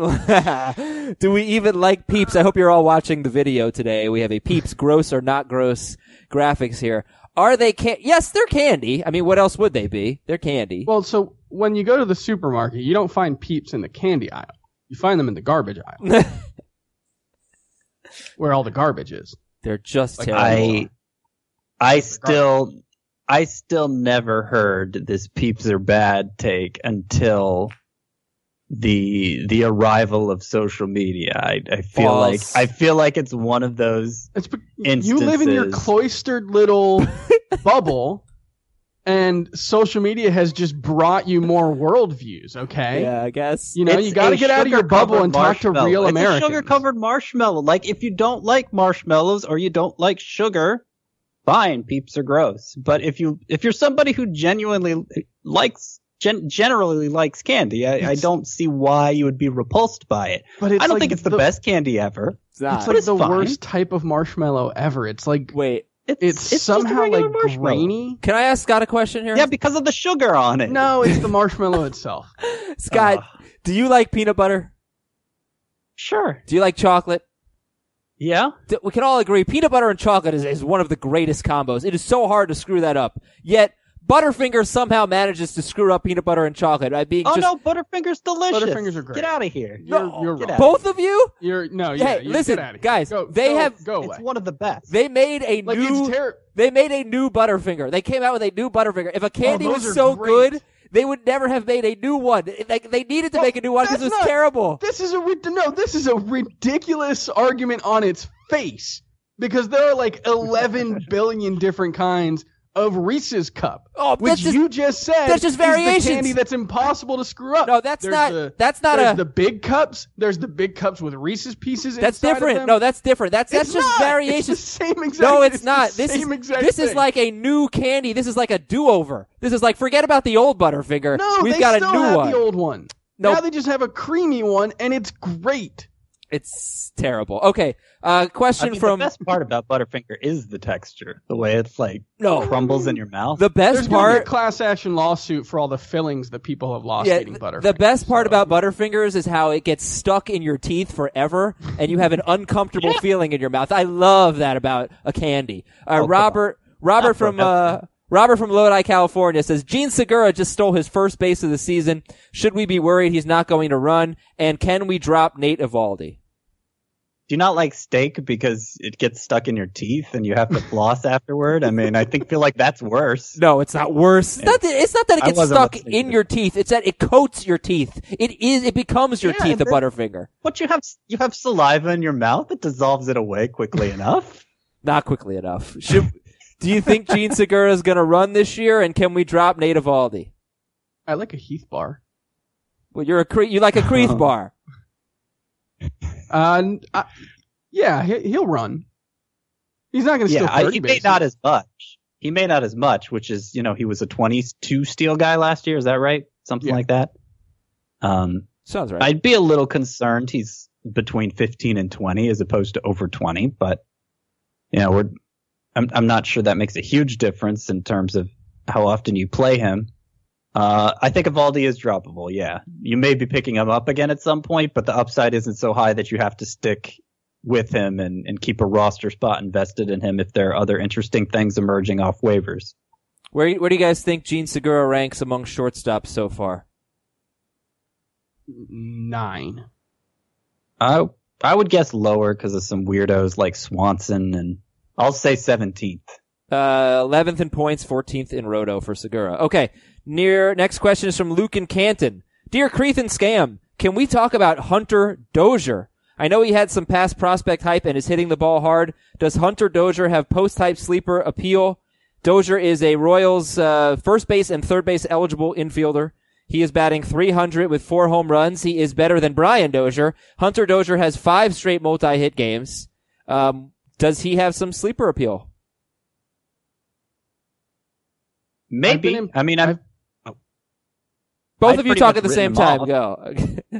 like Peeps? I hope you're all watching the video today. We have a Peeps gross or not gross graphics here. Are they yes, they're candy. I mean, what else would they be? They're candy. Well, so when you go to the supermarket, you don't find Peeps in the candy aisle. You find them in the garbage aisle. Where all the garbage is. They're just terrible. I still never heard this Peeps are bad take until the arrival of social media. I feel like it's one of those instances. You live in your cloistered little bubble, and social media has just brought you more worldviews. Okay, yeah, I guess you got to get out of your bubble and talk to real Americans. It's a sugar-covered marshmallow. Like if you don't like marshmallows or you don't like sugar, fine, Peeps are gross. But if you're somebody who genuinely generally likes candy, I don't see why you would be repulsed by it. But I don't think it's the best candy ever. It's like the worst type of marshmallow ever. It's like it's somehow like grainy. Can I ask Scott a question here? Yeah, because of the sugar on it. No, it's the marshmallow itself. Scott, do you like peanut butter? Sure. Do you like chocolate? Yeah. We can all agree peanut butter and chocolate is one of the greatest combos. It is so hard to screw that up. Yet Butterfinger somehow manages to screw up peanut butter and chocolate by being no, Butterfinger's delicious. Butterfingers are great. Get out of here. You're wrong. Both of you? Hey, listen, guys, go away. It's one of the best. They made a new Butterfinger. They came out with a new Butterfinger. If a candy was so good, they would never have made a new one. They needed to make a new one because it was terrible. This is a ridiculous argument on its face because there are like 11 billion different kinds of Reese's Cup, which you just said that's just variations. Is the candy that's impossible to screw up. No, that's not the big cups. There's the big cups with Reese's pieces inside. That's different. Of them. No, that's different. That's just variations. It's the same exact. No, it's not. This is like a new candy. This is like a do-over. This is like forget about the old Butterfinger. No, we've they got still a new have one. The old one. No, now they just have a creamy one, and it's great. It's terrible. Okay, question from... The best part about Butterfinger is the texture. The way it's crumbles in your mouth. The best There's part... gonna be a class action lawsuit for all the fillings that people have lost eating Butterfingers. The best part about Butterfingers is how it gets stuck in your teeth forever, and you have an uncomfortable feeling in your mouth. I love that about a candy. Robert from Lodi, California says, Gene Segura just stole his first base of the season. Should we be worried he's not going to run? And can we drop Nate Eovaldi? Do you not like steak because it gets stuck in your teeth and you have to floss afterward? I mean, feel like that's worse. No, it's not worse. It's not that it gets stuck in your teeth. It's that it coats your teeth. It becomes your teeth a Butterfinger. But you have saliva in your mouth. It dissolves it away quickly enough. Not quickly enough. Do you think Gene Segura is going to run this year? And can we drop Nate Eovaldi? I like a Heath bar. Well, you like a Creeth bar. Yeah, he'll run. He's not going to steal 30 bases. He may not as much, which is, he was a 22 steal guy last year. Is that right? Something like that. Sounds right. I'd be a little concerned he's between 15 and 20 as opposed to over 20, but I'm not sure that makes a huge difference in terms of how often you play him. I think Eovaldi is droppable, yeah. You may be picking him up again at some point, but the upside isn't so high that you have to stick with him and keep a roster spot invested in him if there are other interesting things emerging off waivers. Where do you guys think Gene Segura ranks among shortstops so far? 9. I would guess lower because of some weirdos like Swanson, and I'll say 17th. 11th in points, 14th in roto for Segura. Okay. Next question is from Luke in Canton. Dear Creeth and Scam, can we talk about Hunter Dozier? I know he had some past prospect hype and is hitting the ball hard. Does Hunter Dozier have post-hype sleeper appeal? Dozier is a Royals first base and third base eligible infielder. He is batting .300 with 4 home runs. He is better than Brian Dozier. Hunter Dozier has 5 straight multi-hit games. Does he have some sleeper appeal? Maybe. Both of you talk at the same time. Go.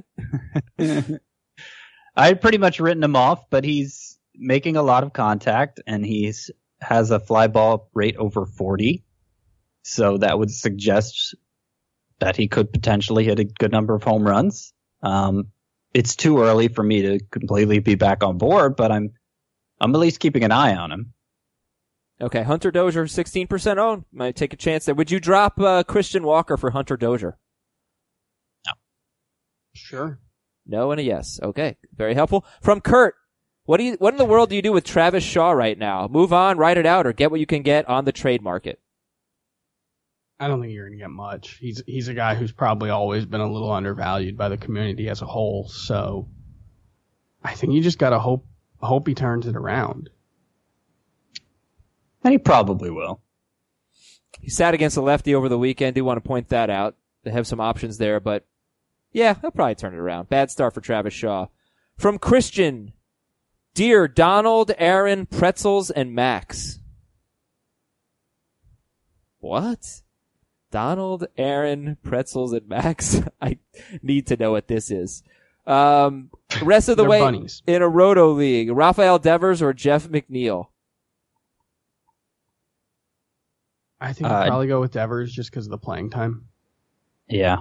I've pretty much written him off, but he's making a lot of contact, and has a fly ball rate over 40. So that would suggest that he could potentially hit a good number of home runs. It's too early for me to completely be back on board, but I'm at least keeping an eye on him. Okay, Hunter Dozier, 16% owned. Might take a chance there. Would you drop Christian Walker for Hunter Dozier? No. Sure. No and a yes. Okay, very helpful. From Kurt, what in the world do you do with Travis Shaw right now? Move on, ride it out, or get what you can get on the trade market? I don't think you're going to get much. He's a guy who's probably always been a little undervalued by the community as a whole. So I think you just got to hope he turns it around. And he probably will. He sat against a lefty over the weekend. Do want to point that out. They have some options there, but yeah, he'll probably turn it around. Bad start for Travis Shaw. From Christian, dear Donald, Aaron, Pretzels, and Max. What? Donald, Aaron, Pretzels, and Max? I need to know what this is. Rest of the way bunnies. In a Roto League, Rafael Devers or Jeff McNeil? I think I'd probably go with Devers just because of the playing time. Yeah.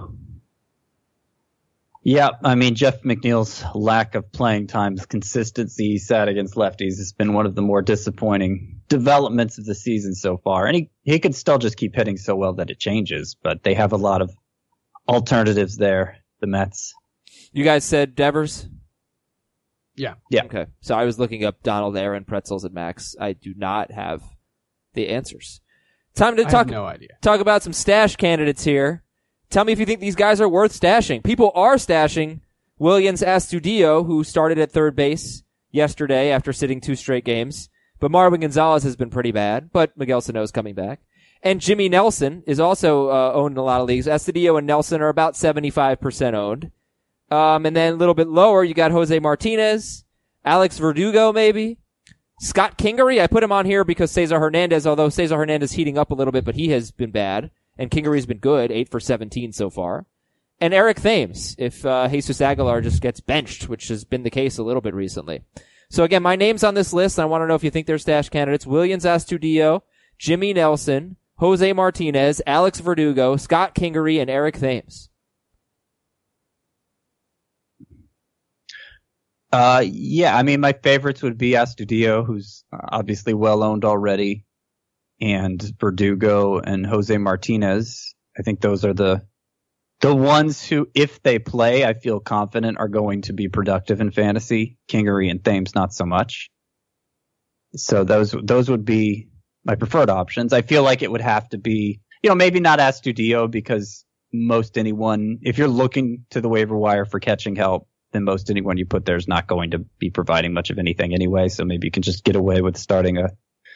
Yeah, I mean, Jeff McNeil's lack of playing time's consistency sat against lefties has been one of the more disappointing developments of the season so far. And he could still just keep hitting so well that it changes, but they have a lot of alternatives there, the Mets. You guys said Devers? Yeah. Yeah. Okay. So I was looking up Donald, Aaron, Pretzels, and Max. I do not have the answers. Time to I have no idea. Talk about some stash candidates here. Tell me if you think these guys are worth stashing. People are stashing Willians Astudillo, who started at third base yesterday after sitting 2 straight games. But Marwin Gonzalez has been pretty bad, but Miguel Sano's coming back. And Jimmy Nelson is also owned in a lot of leagues. Astudillo and Nelson are about 75% owned. And then a little bit lower, you got Jose Martinez, Alex Verdugo maybe. Scott Kingery, I put him on here because Cesar Hernandez, although Cesar Hernandez heating up a little bit, but he has been bad. And Kingery's been good, 8 for 17 so far. And Eric Thames, if Jesus Aguilar just gets benched, which has been the case a little bit recently. So again, my name's on this list. I want to know if you think they're stash candidates. Willians Astudillo, Jimmy Nelson, Jose Martinez, Alex Verdugo, Scott Kingery, and Eric Thames. Yeah, I mean, my favorites would be Astudillo, who's obviously well owned already, and Verdugo and Jose Martinez. I think those are the ones who, if they play, I feel confident are going to be productive in fantasy. Kingery and Thames, not so much. So those would be my preferred options. I feel like it would have to be, maybe not Astudillo, because most anyone, if you're looking to the waiver wire for catching help, then most anyone you put there is not going to be providing much of anything anyway. So maybe you can just get away with starting a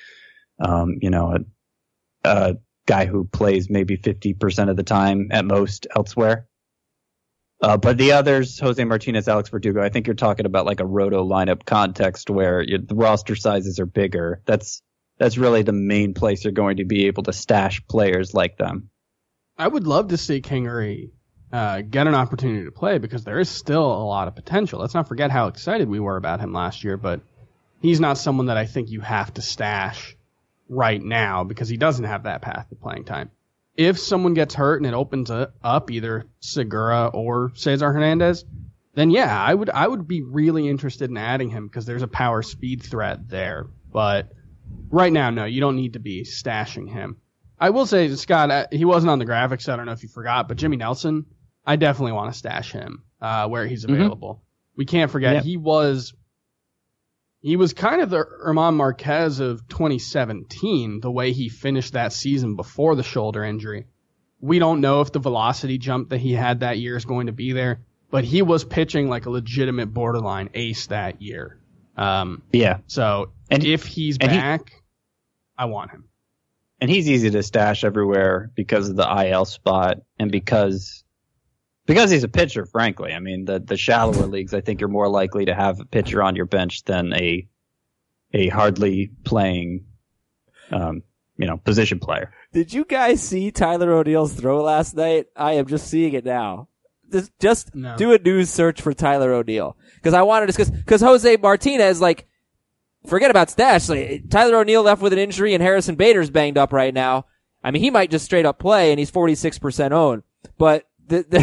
guy who plays maybe 50% of the time at most elsewhere. But the others, Jose Martinez, Alex Verdugo, I think you're talking about like a roto lineup context where the roster sizes are bigger. That's really the main place you're going to be able to stash players like them. I would love to see Kingery get an opportunity to play because there is still a lot of potential. Let's not forget how excited we were about him last year, but he's not someone that I think you have to stash right now because he doesn't have that path to playing time. If someone gets hurt and it opens up either Segura or Cesar Hernandez, then yeah, I would be really interested in adding him because there's a power speed threat there. But right now, no, you don't need to be stashing him. I will say, Scott, he wasn't on the graphics, so I don't know if you forgot, but Jimmy Nelson, I definitely want to stash him where he's available. We can't forget he was kind of the Herman Marquez of 2017, the way he finished that season before the shoulder injury. We don't know if the velocity jump that he had that year is going to be there, but he was pitching like a legitimate borderline ace that year. So if he's back, I want him. And he's easy to stash everywhere because of the IL spot and because he's a pitcher, frankly. I mean, the shallower leagues, I think you're more likely to have a pitcher on your bench than a hardly playing, position player. Did you guys see Tyler O'Neill's throw last night? I am just seeing it now. Just do a news search for Tyler O'Neill. Because I wanted to, because Jose Martinez, forget about stash. Tyler O'Neill left with an injury and Harrison Bader's banged up right now. I mean, he might just straight up play and he's 46% owned. But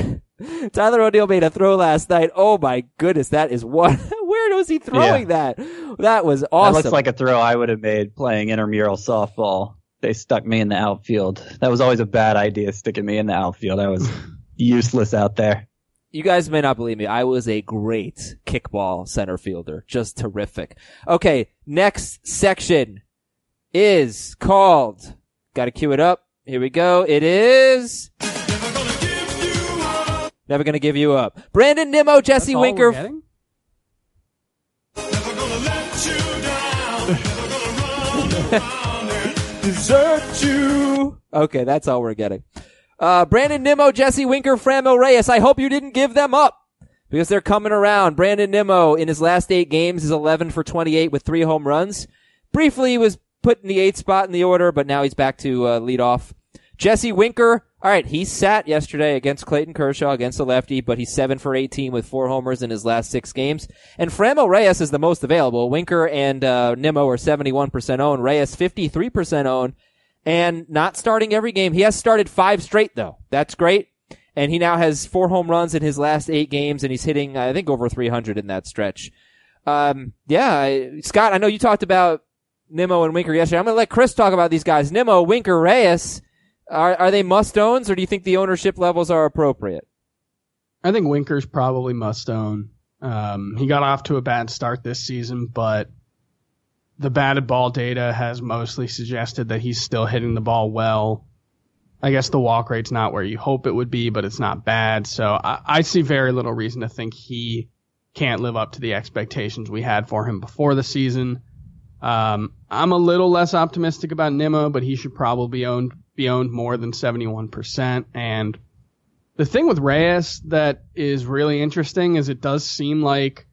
Tyler O'Neill made a throw last night. Oh my goodness, that is what. Where was he throwing that? That was awesome. That looks like a throw I would have made playing intramural softball. They stuck me in the outfield. That was always a bad idea, sticking me in the outfield. I was useless out there. You guys may not believe me. I was a great kickball center fielder. Just terrific. Okay, next section is called, gotta cue it up. Here we go. It is Never Gonna Give You Up. Brandon Nimmo, Jesse Winker. Desert you. Okay, that's all we're getting. Brandon Nimmo, Jesse Winker, Franmil Reyes. I hope you didn't give them up because they're coming around. Brandon Nimmo in his last 8 games is 11 for 28 with 3 home runs. Briefly, he was put in the 8th spot in the order, but now he's back to lead off. Jesse Winker, all right, he sat yesterday against Clayton Kershaw, against the lefty, but he's 7 for 18 with 4 homers in his last 6 games. And Franmil Reyes is the most available. Winker and Nimmo are 71% owned. Reyes 53% owned, and not starting every game. He has started 5 straight, though. That's great. And he now has 4 home runs in his last 8 games, and he's hitting, I think, over 300 in that stretch. Scott, I know you talked about Nimmo and Winker yesterday. I'm going to let Chris talk about these guys. Nimmo, Winker, Reyes. Are they must-owns, or do you think the ownership levels are appropriate? I think Winker's probably must-own. He got off to a bad start this season, but the batted ball data has mostly suggested that he's still hitting the ball well. I guess the walk rate's not where you hope it would be, but it's not bad. So I see very little reason to think he can't live up to the expectations we had for him before the season. I'm a little less optimistic about Nimmo, but he should probably be owned more than 71%. And the thing with Reyes that is really interesting is it does seem like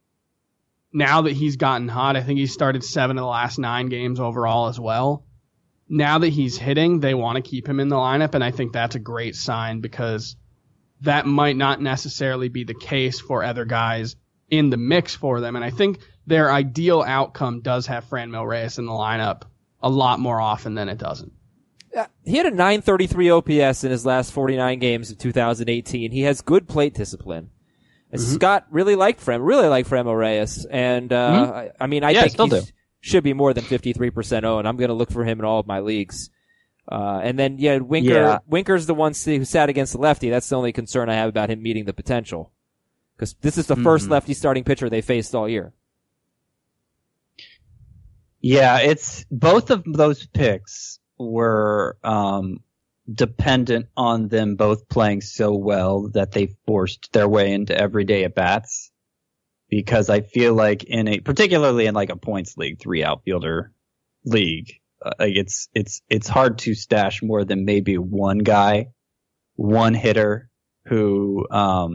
now that he's gotten hot, I think he started 7 of the last 9 games overall as well. Now that he's hitting, they want to keep him in the lineup, and I think that's a great sign because that might not necessarily be the case for other guys in the mix for them. And I think their ideal outcome does have Franmil Reyes in the lineup a lot more often than it doesn't. He had a 933 OPS in his last 49 games of 2018. He has good plate discipline. And Scott really liked Franmil Reyes. And, I think he should be more than 53% owned. I'm going to look for him in all of my leagues. And then, Winker's the one who sat against the lefty. That's the only concern I have about him meeting the potential. Because this is the first lefty starting pitcher they faced all year. Yeah, it's both of those picks were dependent on them both playing so well that they forced their way into everyday at-bats. Because I feel like particularly in like a points league, 3 outfielder league, it's hard to stash more than maybe one guy, one hitter who,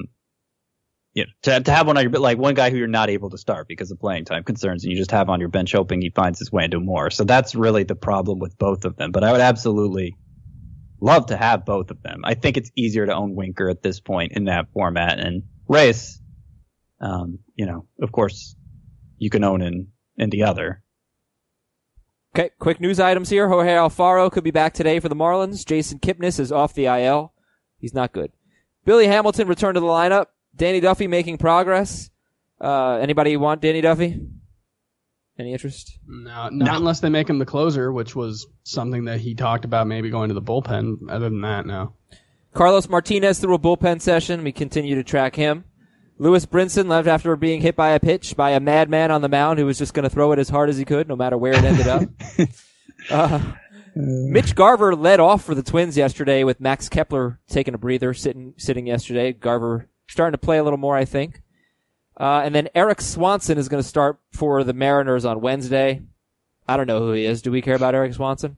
to have one on your, like one guy who you're not able to start because of playing time concerns and you just have on your bench hoping he finds his way into more. So that's really the problem with both of them. But I would absolutely love to have both of them. I think it's easier to own Winker at this point in that format, and Reyes, of course you can own in the other. Okay, quick news items here. Jorge Alfaro could be back today for the Marlins. Jason Kipnis is off the IL. He's not good. Billy Hamilton returned to the lineup. Danny Duffy making progress. Anybody want Danny Duffy? Any interest? No, not unless they make him the closer, which was something that he talked about maybe going to the bullpen. Other than that, no. Carlos Martinez threw a bullpen session. We continue to track him. Lewis Brinson left after being hit by a pitch by a madman on the mound who was just going to throw it as hard as he could, no matter where it ended up. Mitch Garver led off for the Twins yesterday with Max Kepler taking a breather, sitting yesterday. Garver starting to play a little more, I think. And then Eric Swanson is going to start for the Mariners on Wednesday. I don't know who he is. Do we care about Eric Swanson?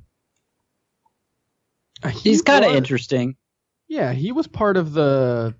He's kind of interesting. Yeah, he was part of the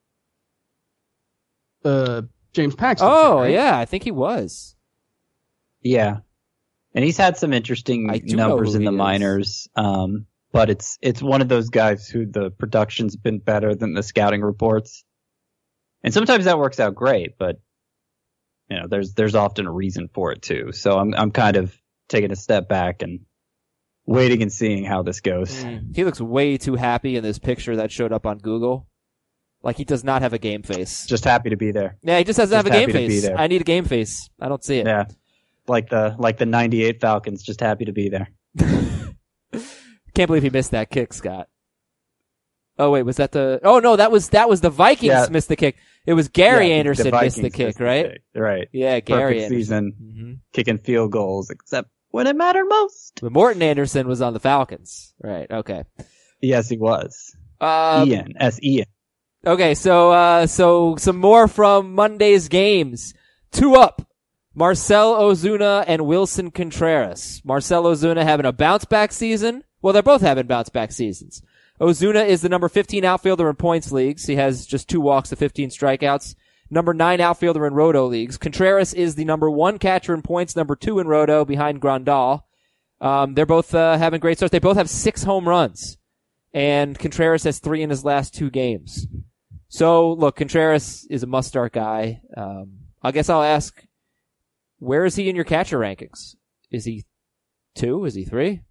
James Paxton. Oh, right? Yeah, I think he was. Yeah. And he's had some interesting numbers in the minors. But it's one of those guys who the production's been better than the scouting reports. And sometimes that works out great, but there's often a reason for it too. So I'm kind of taking a step back and waiting and seeing how this goes. He looks way too happy in this picture that showed up on Google. Like he does not have a game face. Just happy to be there. Yeah, he just doesn't have a game happy to be face. there. I need a game face. I don't see it. Yeah, like the '98 Falcons. Just happy to be there. Can't believe he missed that kick, Scott. Oh wait, was that the? Oh no, that was the Vikings missed the kick. It was Gary Anderson missed the kick, right? Right. Yeah, Gary Perfect Anderson. Season, kicking field goals, except when it mattered most. But Morton Anderson was on the Falcons, right? Okay. Yes, he was. Ian. Okay, so some more from Monday's games. 2 up. Marcell Ozuna and Wilson Contreras. Marcell Ozuna having a bounce-back season. Well, they're both having bounce-back seasons. Ozuna is the number 15 outfielder in points leagues. He has just 2 walks to 15 strikeouts. Number 9 outfielder in roto leagues. Contreras is the number 1 catcher in points, number 2 in roto behind Grandal. They're both having great starts. They both have 6 home runs. And Contreras has 3 in his last 2 games. So, look, Contreras is a must-start guy. I guess I'll ask, where is he in your catcher rankings? Is he 2? Is he 3?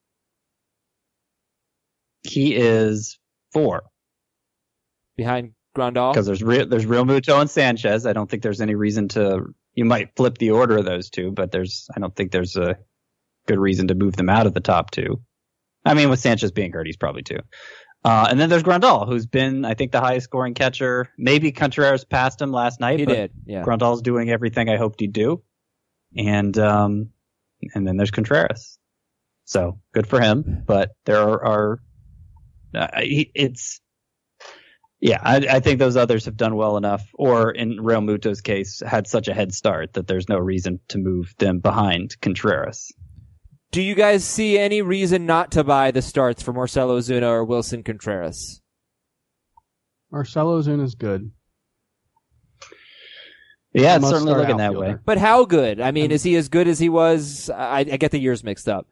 He is 4. Behind Grandal? Because there's Real Muto and Sanchez. I don't think there's any reason to. You might flip the order of those two, but I don't think there's a good reason to move them out of the top 2. I mean, with Sanchez being hurt, he's probably 2. And then there's Grandal, who's been, I think, the highest scoring catcher. Maybe Contreras passed him last night. He but did, yeah. Grandal's doing everything I hoped he'd do. And then there's Contreras. So good for him. But there are I think those others have done well enough, or in Real Muto's case, had such a head start that there's no reason to move them behind Contreras. Do you guys see any reason not to buy the starts for Marcell Ozuna or Wilson Contreras? Marcell Ozuna's good. Yeah, it's certainly looking that way. But how good? I mean, is he as good as he was? I get the years mixed up.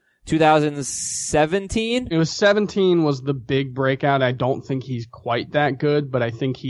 2017? It was 17 was the big breakout. I don't think he's quite that good, but I think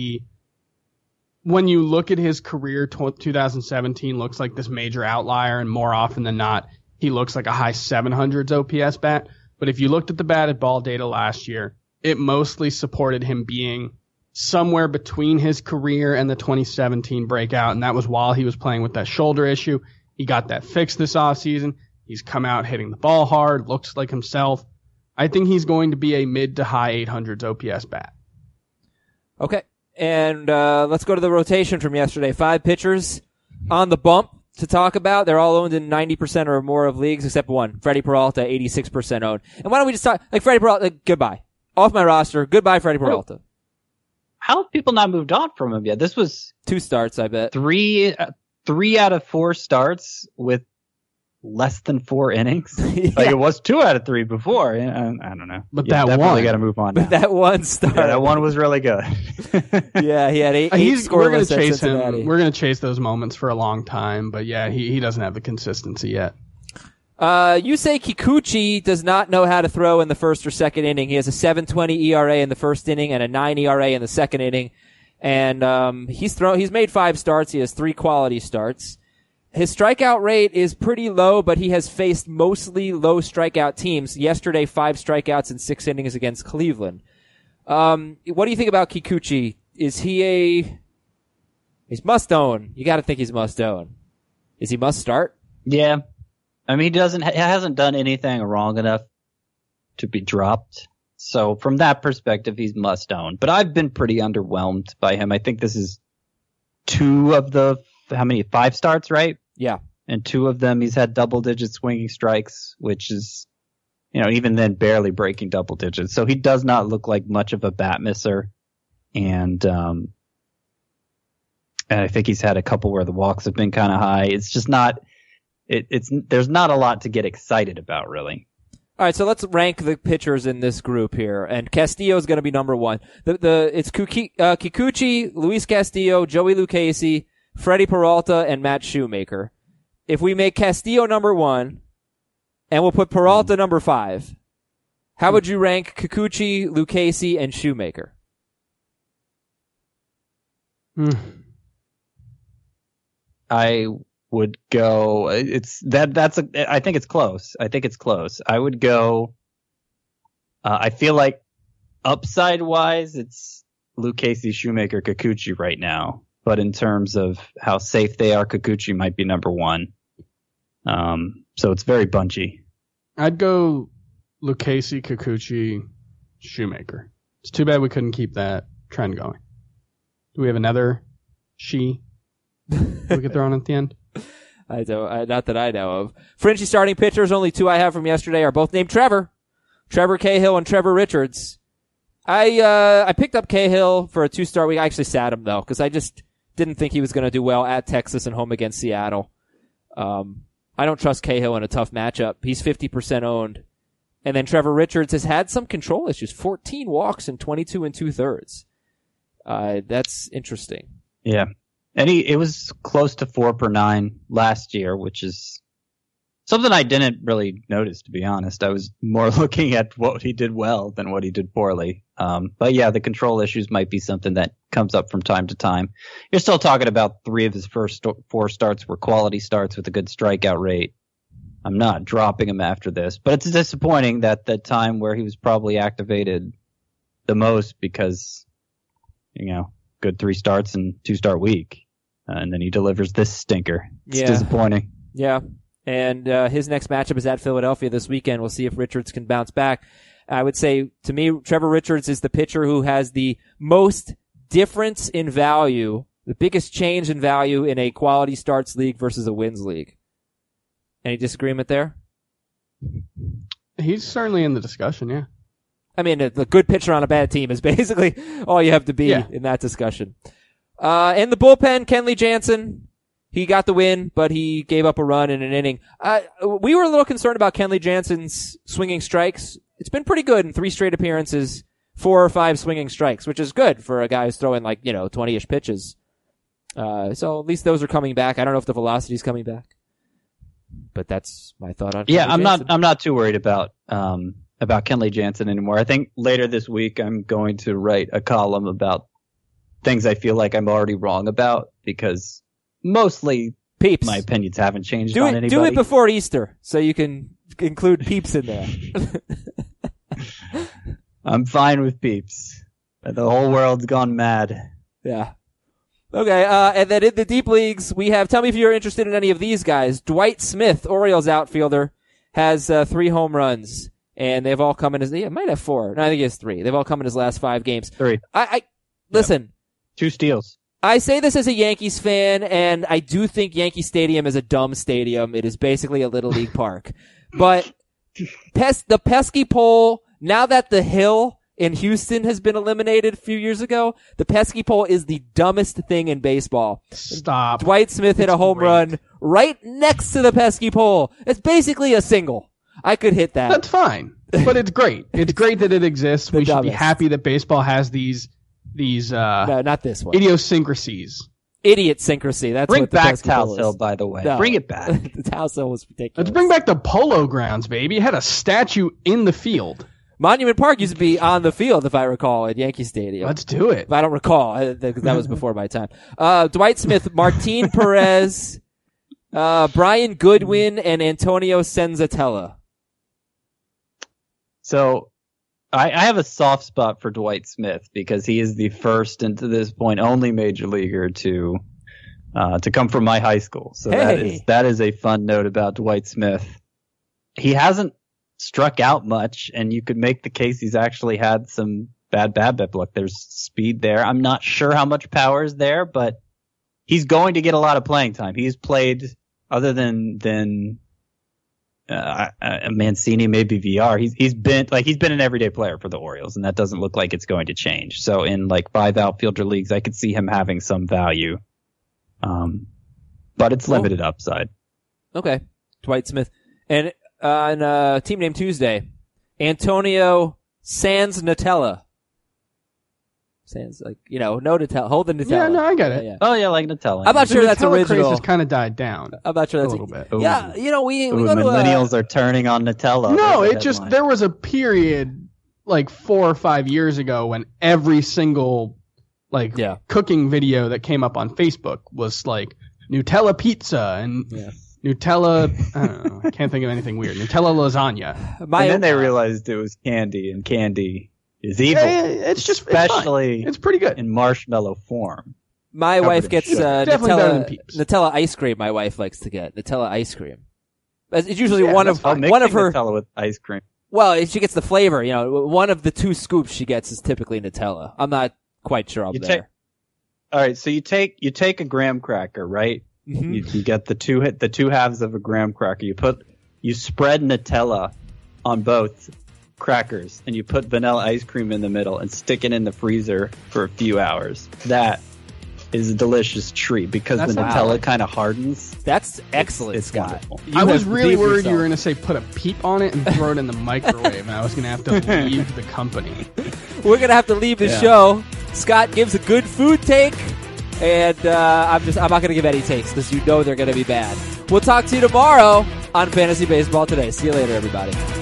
when you look at his career, 2017 looks like this major outlier, and more often than not, he looks like a high 700s OPS bat. But if you looked at the batted ball data last year, it mostly supported him being somewhere between his career and the 2017 breakout, and that was while he was playing with that shoulder issue. He got that fixed this offseason. He's come out hitting the ball hard, looks like himself. I think he's going to be a mid to high 800s OPS bat. Okay, and let's go to the rotation from yesterday. 5 pitchers on the bump to talk about. They're all owned in 90% or more of leagues except one. Freddie Peralta, 86% owned. And why don't we just talk, like Freddie Peralta, goodbye. Off my roster. Goodbye, Freddie Peralta. How have people not moved on from him yet? This was 2 starts, I bet. 3 out of 4 starts with less than 4 innings. Yeah. Like it was 2 out of 3 before. I don't know. But yeah, that definitely one. got to move on now. But that one start. Yeah, that one was really good. Yeah, he had 8 We're scoreless going to at chase Cincinnati. him. We're going to chase those moments for a long time. But yeah, he doesn't have the consistency yet. Yusei Kikuchi does not know how to throw in the first or second inning. He has a 7.20 ERA in the first inning and a 9 ERA in the second inning. And he's made 5 starts. He has 3 quality starts. His strikeout rate is pretty low, but he has faced mostly low strikeout teams. Yesterday, 5 strikeouts in 6 innings against Cleveland. What do you think about Kikuchi? Is he's must own? You got to think he's must own. Is he must start? Yeah. I mean, he hasn't done anything wrong enough to be dropped. So from that perspective, he's must own. But I've been pretty underwhelmed by him. I think this is 2 of the 5 starts, right? Yeah. And 2 of them he's had double-digit swinging strikes, which is, even then barely breaking double digits. So he does not look like much of a bat misser. And I think he's had a couple where the walks have been kind of high. It's just not. There's not a lot to get excited about, really. All right, so let's rank the pitchers in this group here, and Castillo is going to be number 1. It's Kikuchi, Luis Castillo, Joey Lucchesi, Freddie Peralta, and Matt Shoemaker. If we make Castillo number 1, and we'll put Peralta number 5, how would you rank Kikuchi, Lucchesi, and Shoemaker? I would go. I think it's close. I would go. I feel like upside wise, it's Lucchesi, Shoemaker, Kikuchi right now, but in terms of how safe they are, Kikuchi might be number one. So it's very bunchy. I'd go Lucchesi, Kikuchi, Shoemaker. It's too bad we couldn't keep that trend going. Do we have another we could throw on at the end? I don't, not that I know of. Fringy starting pitchers, only two I have from yesterday are both named Trevor. Trevor Cahill and Trevor Richards. I picked up Cahill for a 2-start week. I actually sat him though, because I just didn't think he was going to do well at Texas and home against Seattle. I don't trust Cahill in a tough matchup. He's 50% owned. And then Trevor Richards has had some control issues. 14 walks in 22 2/3. That's interesting. Yeah. And it was close to 4 per 9 last year, which is something I didn't really notice, to be honest. I was more looking at what he did well than what he did poorly. But yeah, the control issues might be something that comes up from time to time. You're still talking about 3 of his first 4 starts were quality starts with a good strikeout rate. I'm not dropping him after this, but it's disappointing that the time where he was probably activated the most because, good 3 starts and 2-start week. And then he delivers this stinker. It's disappointing. Yeah. And his next matchup is at Philadelphia this weekend. We'll see if Richards can bounce back. I would say, to me, Trevor Richards is the pitcher who has the most difference in value, the biggest change in value in a quality starts league versus a wins league. Any disagreement there? He's certainly in the discussion, yeah. I mean, a good pitcher on a bad team is basically all you have to be in that discussion. In the bullpen, Kenley Jansen, he got the win, but he gave up a run in an inning. We were a little concerned about Kenley Jansen's swinging strikes. It's been pretty good in 3 straight appearances, 4 or 5 swinging strikes, which is good for a guy who's throwing 20-ish pitches. So at least those are coming back. I don't know if the velocity's coming back, but that's my thought on. Yeah, Kenley Jansen. I'm not too worried about Kenley Jansen anymore. I think later this week I'm going to write a column about things I feel like I'm already wrong about because mostly Peeps. My opinions haven't changed on anybody. Do it before Easter so you can include Peeps in there. I'm fine with Peeps. The whole world's gone mad. Yeah. Okay, and then in the deep leagues, we have, tell me if you're interested in any of these guys. Dwight Smith, Orioles outfielder, has 3 home runs, and they've all come in his, might have 4. No, I think he has 3. They've all come in his last 5 games. 3. Listen. 2 steals. I say this as a Yankees fan, and I do think Yankee Stadium is a dumb stadium. It is basically a Little League park. But the pesky pole, now that the hill in Houston has been eliminated a few years ago, the pesky pole is the dumbest thing in baseball. Stop. Dwight Smith hit a home run right next to the pesky pole. It's basically a single. I could hit that. That's fine. But it's great. It's great that it exists. We should be dumbest. happy that baseball has these no, not this one. idiosyncrasies. Idiosyncrasy. That's Bring what the back pesky pole Taos is. Hill, by the way. No. Bring it back. The Taos Hill was ridiculous. Let's bring back the Polo Grounds, baby. It had a statue in the field. Monument Park used to be on the field, if I recall, at Yankee Stadium. Let's do it. If I don't recall. That was before my time. Dwight Smith, Martin Perez, Brian Goodwin, and Antonio Senzatella. So I have a soft spot for Dwight Smith because he is the first and to this point only major leaguer to come from my high school. So that is a fun note about Dwight Smith. He hasn't struck out much, and you could make the case he's actually had some bad BABIP luck. There's speed there. I'm not sure how much power is there, but he's going to get a lot of playing time. He's played other than Mancini, maybe VR. He's been an everyday player for the Orioles, and that doesn't look like it's going to change. So in 5 outfielder leagues, I could see him having some value. But it's limited upside. Okay. Dwight Smith. And on Team Name Tuesday, Antonio Sanz-Nutella. Sans, no Nutella. Hold the Nutella. Yeah, no, I get it. Yeah. Oh yeah, like Nutella. I'm not sure that's Nutella original. craze has kind of died down. I'm not sure that's a little bit. Yeah, we go to millennials are turning on Nutella. No, there was a period 4 or 5 years ago when every single cooking video that came up on Facebook was Nutella pizza and Nutella. I don't know. I can't think of anything weird. Nutella lasagna. And then they realized it was candy, and candy is evil. It's just especially it's pretty good in marshmallow form. My wife gets Definitely better than Peeps. Nutella ice cream. My wife likes to get Nutella ice cream. It's usually one of her. Nutella with ice cream. Well, she gets the flavor. One of the 2 scoops she gets is typically Nutella. I'm not quite sure up there. All right, so you take a graham cracker, right? Mm-hmm. You get the two halves of a graham cracker. You spread Nutella on both crackers, and you put vanilla ice cream in the middle and stick it in the freezer for a few hours. That is a delicious treat because the Nutella kind of hardens. That's excellent, it's Scott. wonderful. I was really worried you were going to say put a peep on it and throw it in the microwave, and I was going to have to leave the company. We're going to have to leave the show. Scott gives a good food take, and I'm not going to give any takes because they're going to be bad. We'll talk to you tomorrow on Fantasy Baseball Today. See you later, everybody.